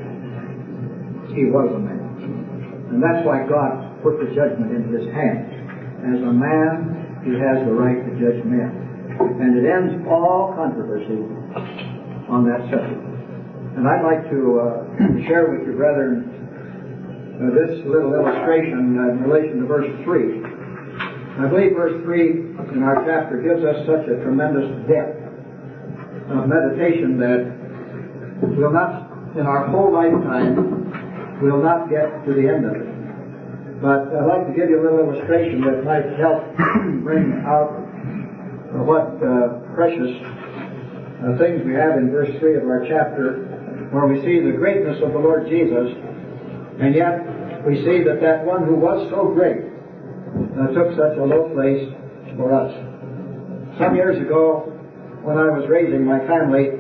man. He was a man. And that's why God put the judgment in his hand. As a man, he has the right to judge men. And it ends all controversy on that subject. And I'd like to uh, share with you, brethren, uh, this little illustration uh, in relation to verse three. I believe verse three in our chapter gives us such a tremendous depth of meditation that we'll not, in our whole lifetime, we'll not get to the end of it. But I'd like to give you a little illustration that might help bring out uh, what uh, precious uh, things we have in verse three of our chapter, where we see the greatness of the Lord Jesus, and yet we see that that one who was so great uh, took such a low place for us. Some years ago, when I was raising my family,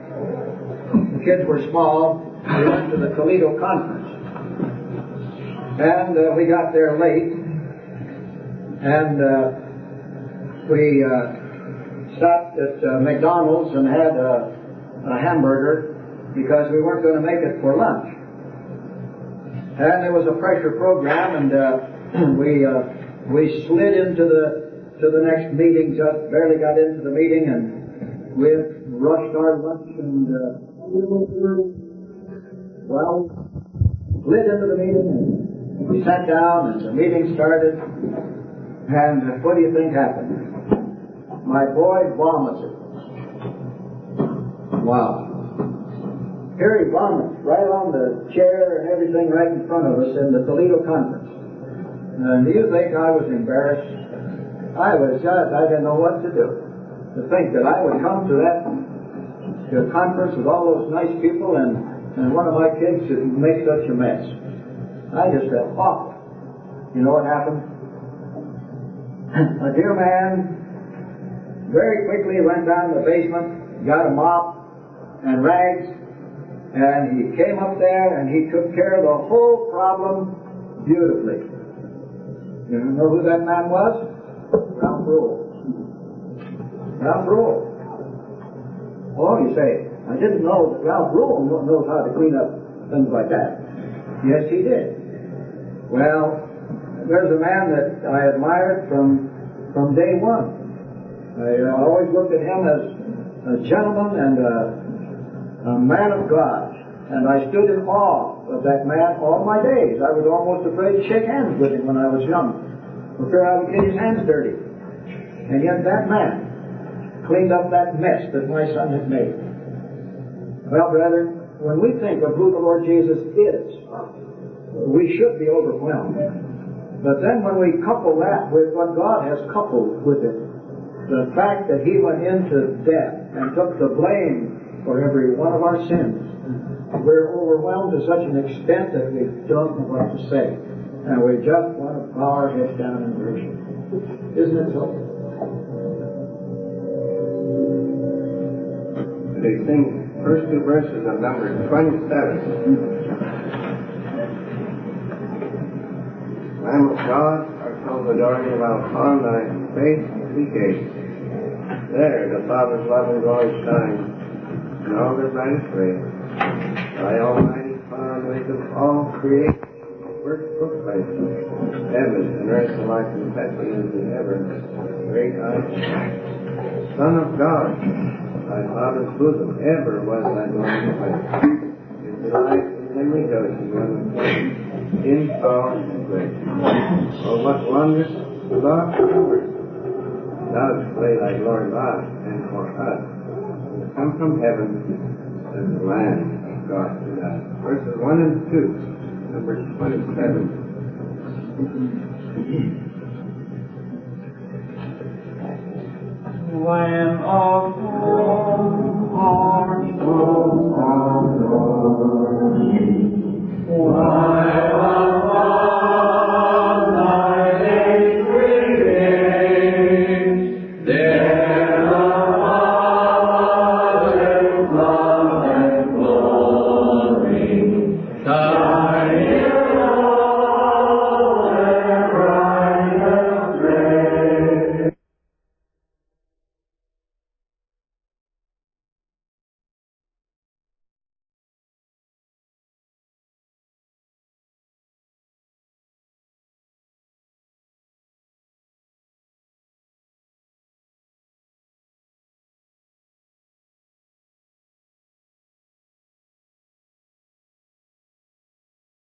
the kids were small, we went to the Toledo Conference. And uh, we got there late, and uh, we uh, stopped at uh, McDonald's and had a, a hamburger because we weren't going to make it for lunch. And there was a pressure program, and uh, we uh, we slid into the to the next meeting, just barely got into the meeting, and we rushed our lunch, and uh, well, slid into the meeting, and we sat down, and the meeting started, and uh, what do you think happened? My boy vomited. Wow. Here he vomits right on the chair and everything right in front of us in the Toledo Conference. And do you think I was embarrassed? I was just, I didn't know what to do. To think that I would come to that to a conference with all those nice people, and, and one of my kids should make such a mess. I just felt awful. You know what happened? A dear man very quickly went down to the basement, got a mop and rags, and he came up there and he took care of the whole problem beautifully. You know who that man was? Ralph Rule. Ralph Rule. Oh, you say, I didn't know that Ralph Rule knows how to clean up things like that. Yes, he did. Well, there's a man that I admired from from day one. I uh, always looked at him as a gentleman and a, a man of God. And I stood in awe of that man all my days. I was almost afraid to shake hands with him when I was young, for fear I would get his hands dirty. And yet that man cleaned up that mess that my son had made. Well, brethren, when we think of who the Lord Jesus is, we should be overwhelmed. But then when we couple that with what God has coupled with it, the fact that He went into death and took the blame for every one of our sins, we're overwhelmed to such an extent that we don't know what to say. And we just want to bow our heads down and worship. Isn't it so? They sing first two verses of number twenty-seven. Lamb of God, our soul adoring about on thy face we gaze. There the Father's love and glory shine in all their brightest rays. Thy almighty Father maketh all creation work proclaim. Heaven and earth alike confessing into heaven, great I am. Son of God, thy Father's bosom ever was thy dwelling place. His delight in him rejoicing when we came in power and grace. Oh, what wondrous love and mercy thou display thy glory by and for us, who come from heaven as the Lamb of God to die. Verses one and two, number twenty-seven. Lamb of God, our soul adore thee. Why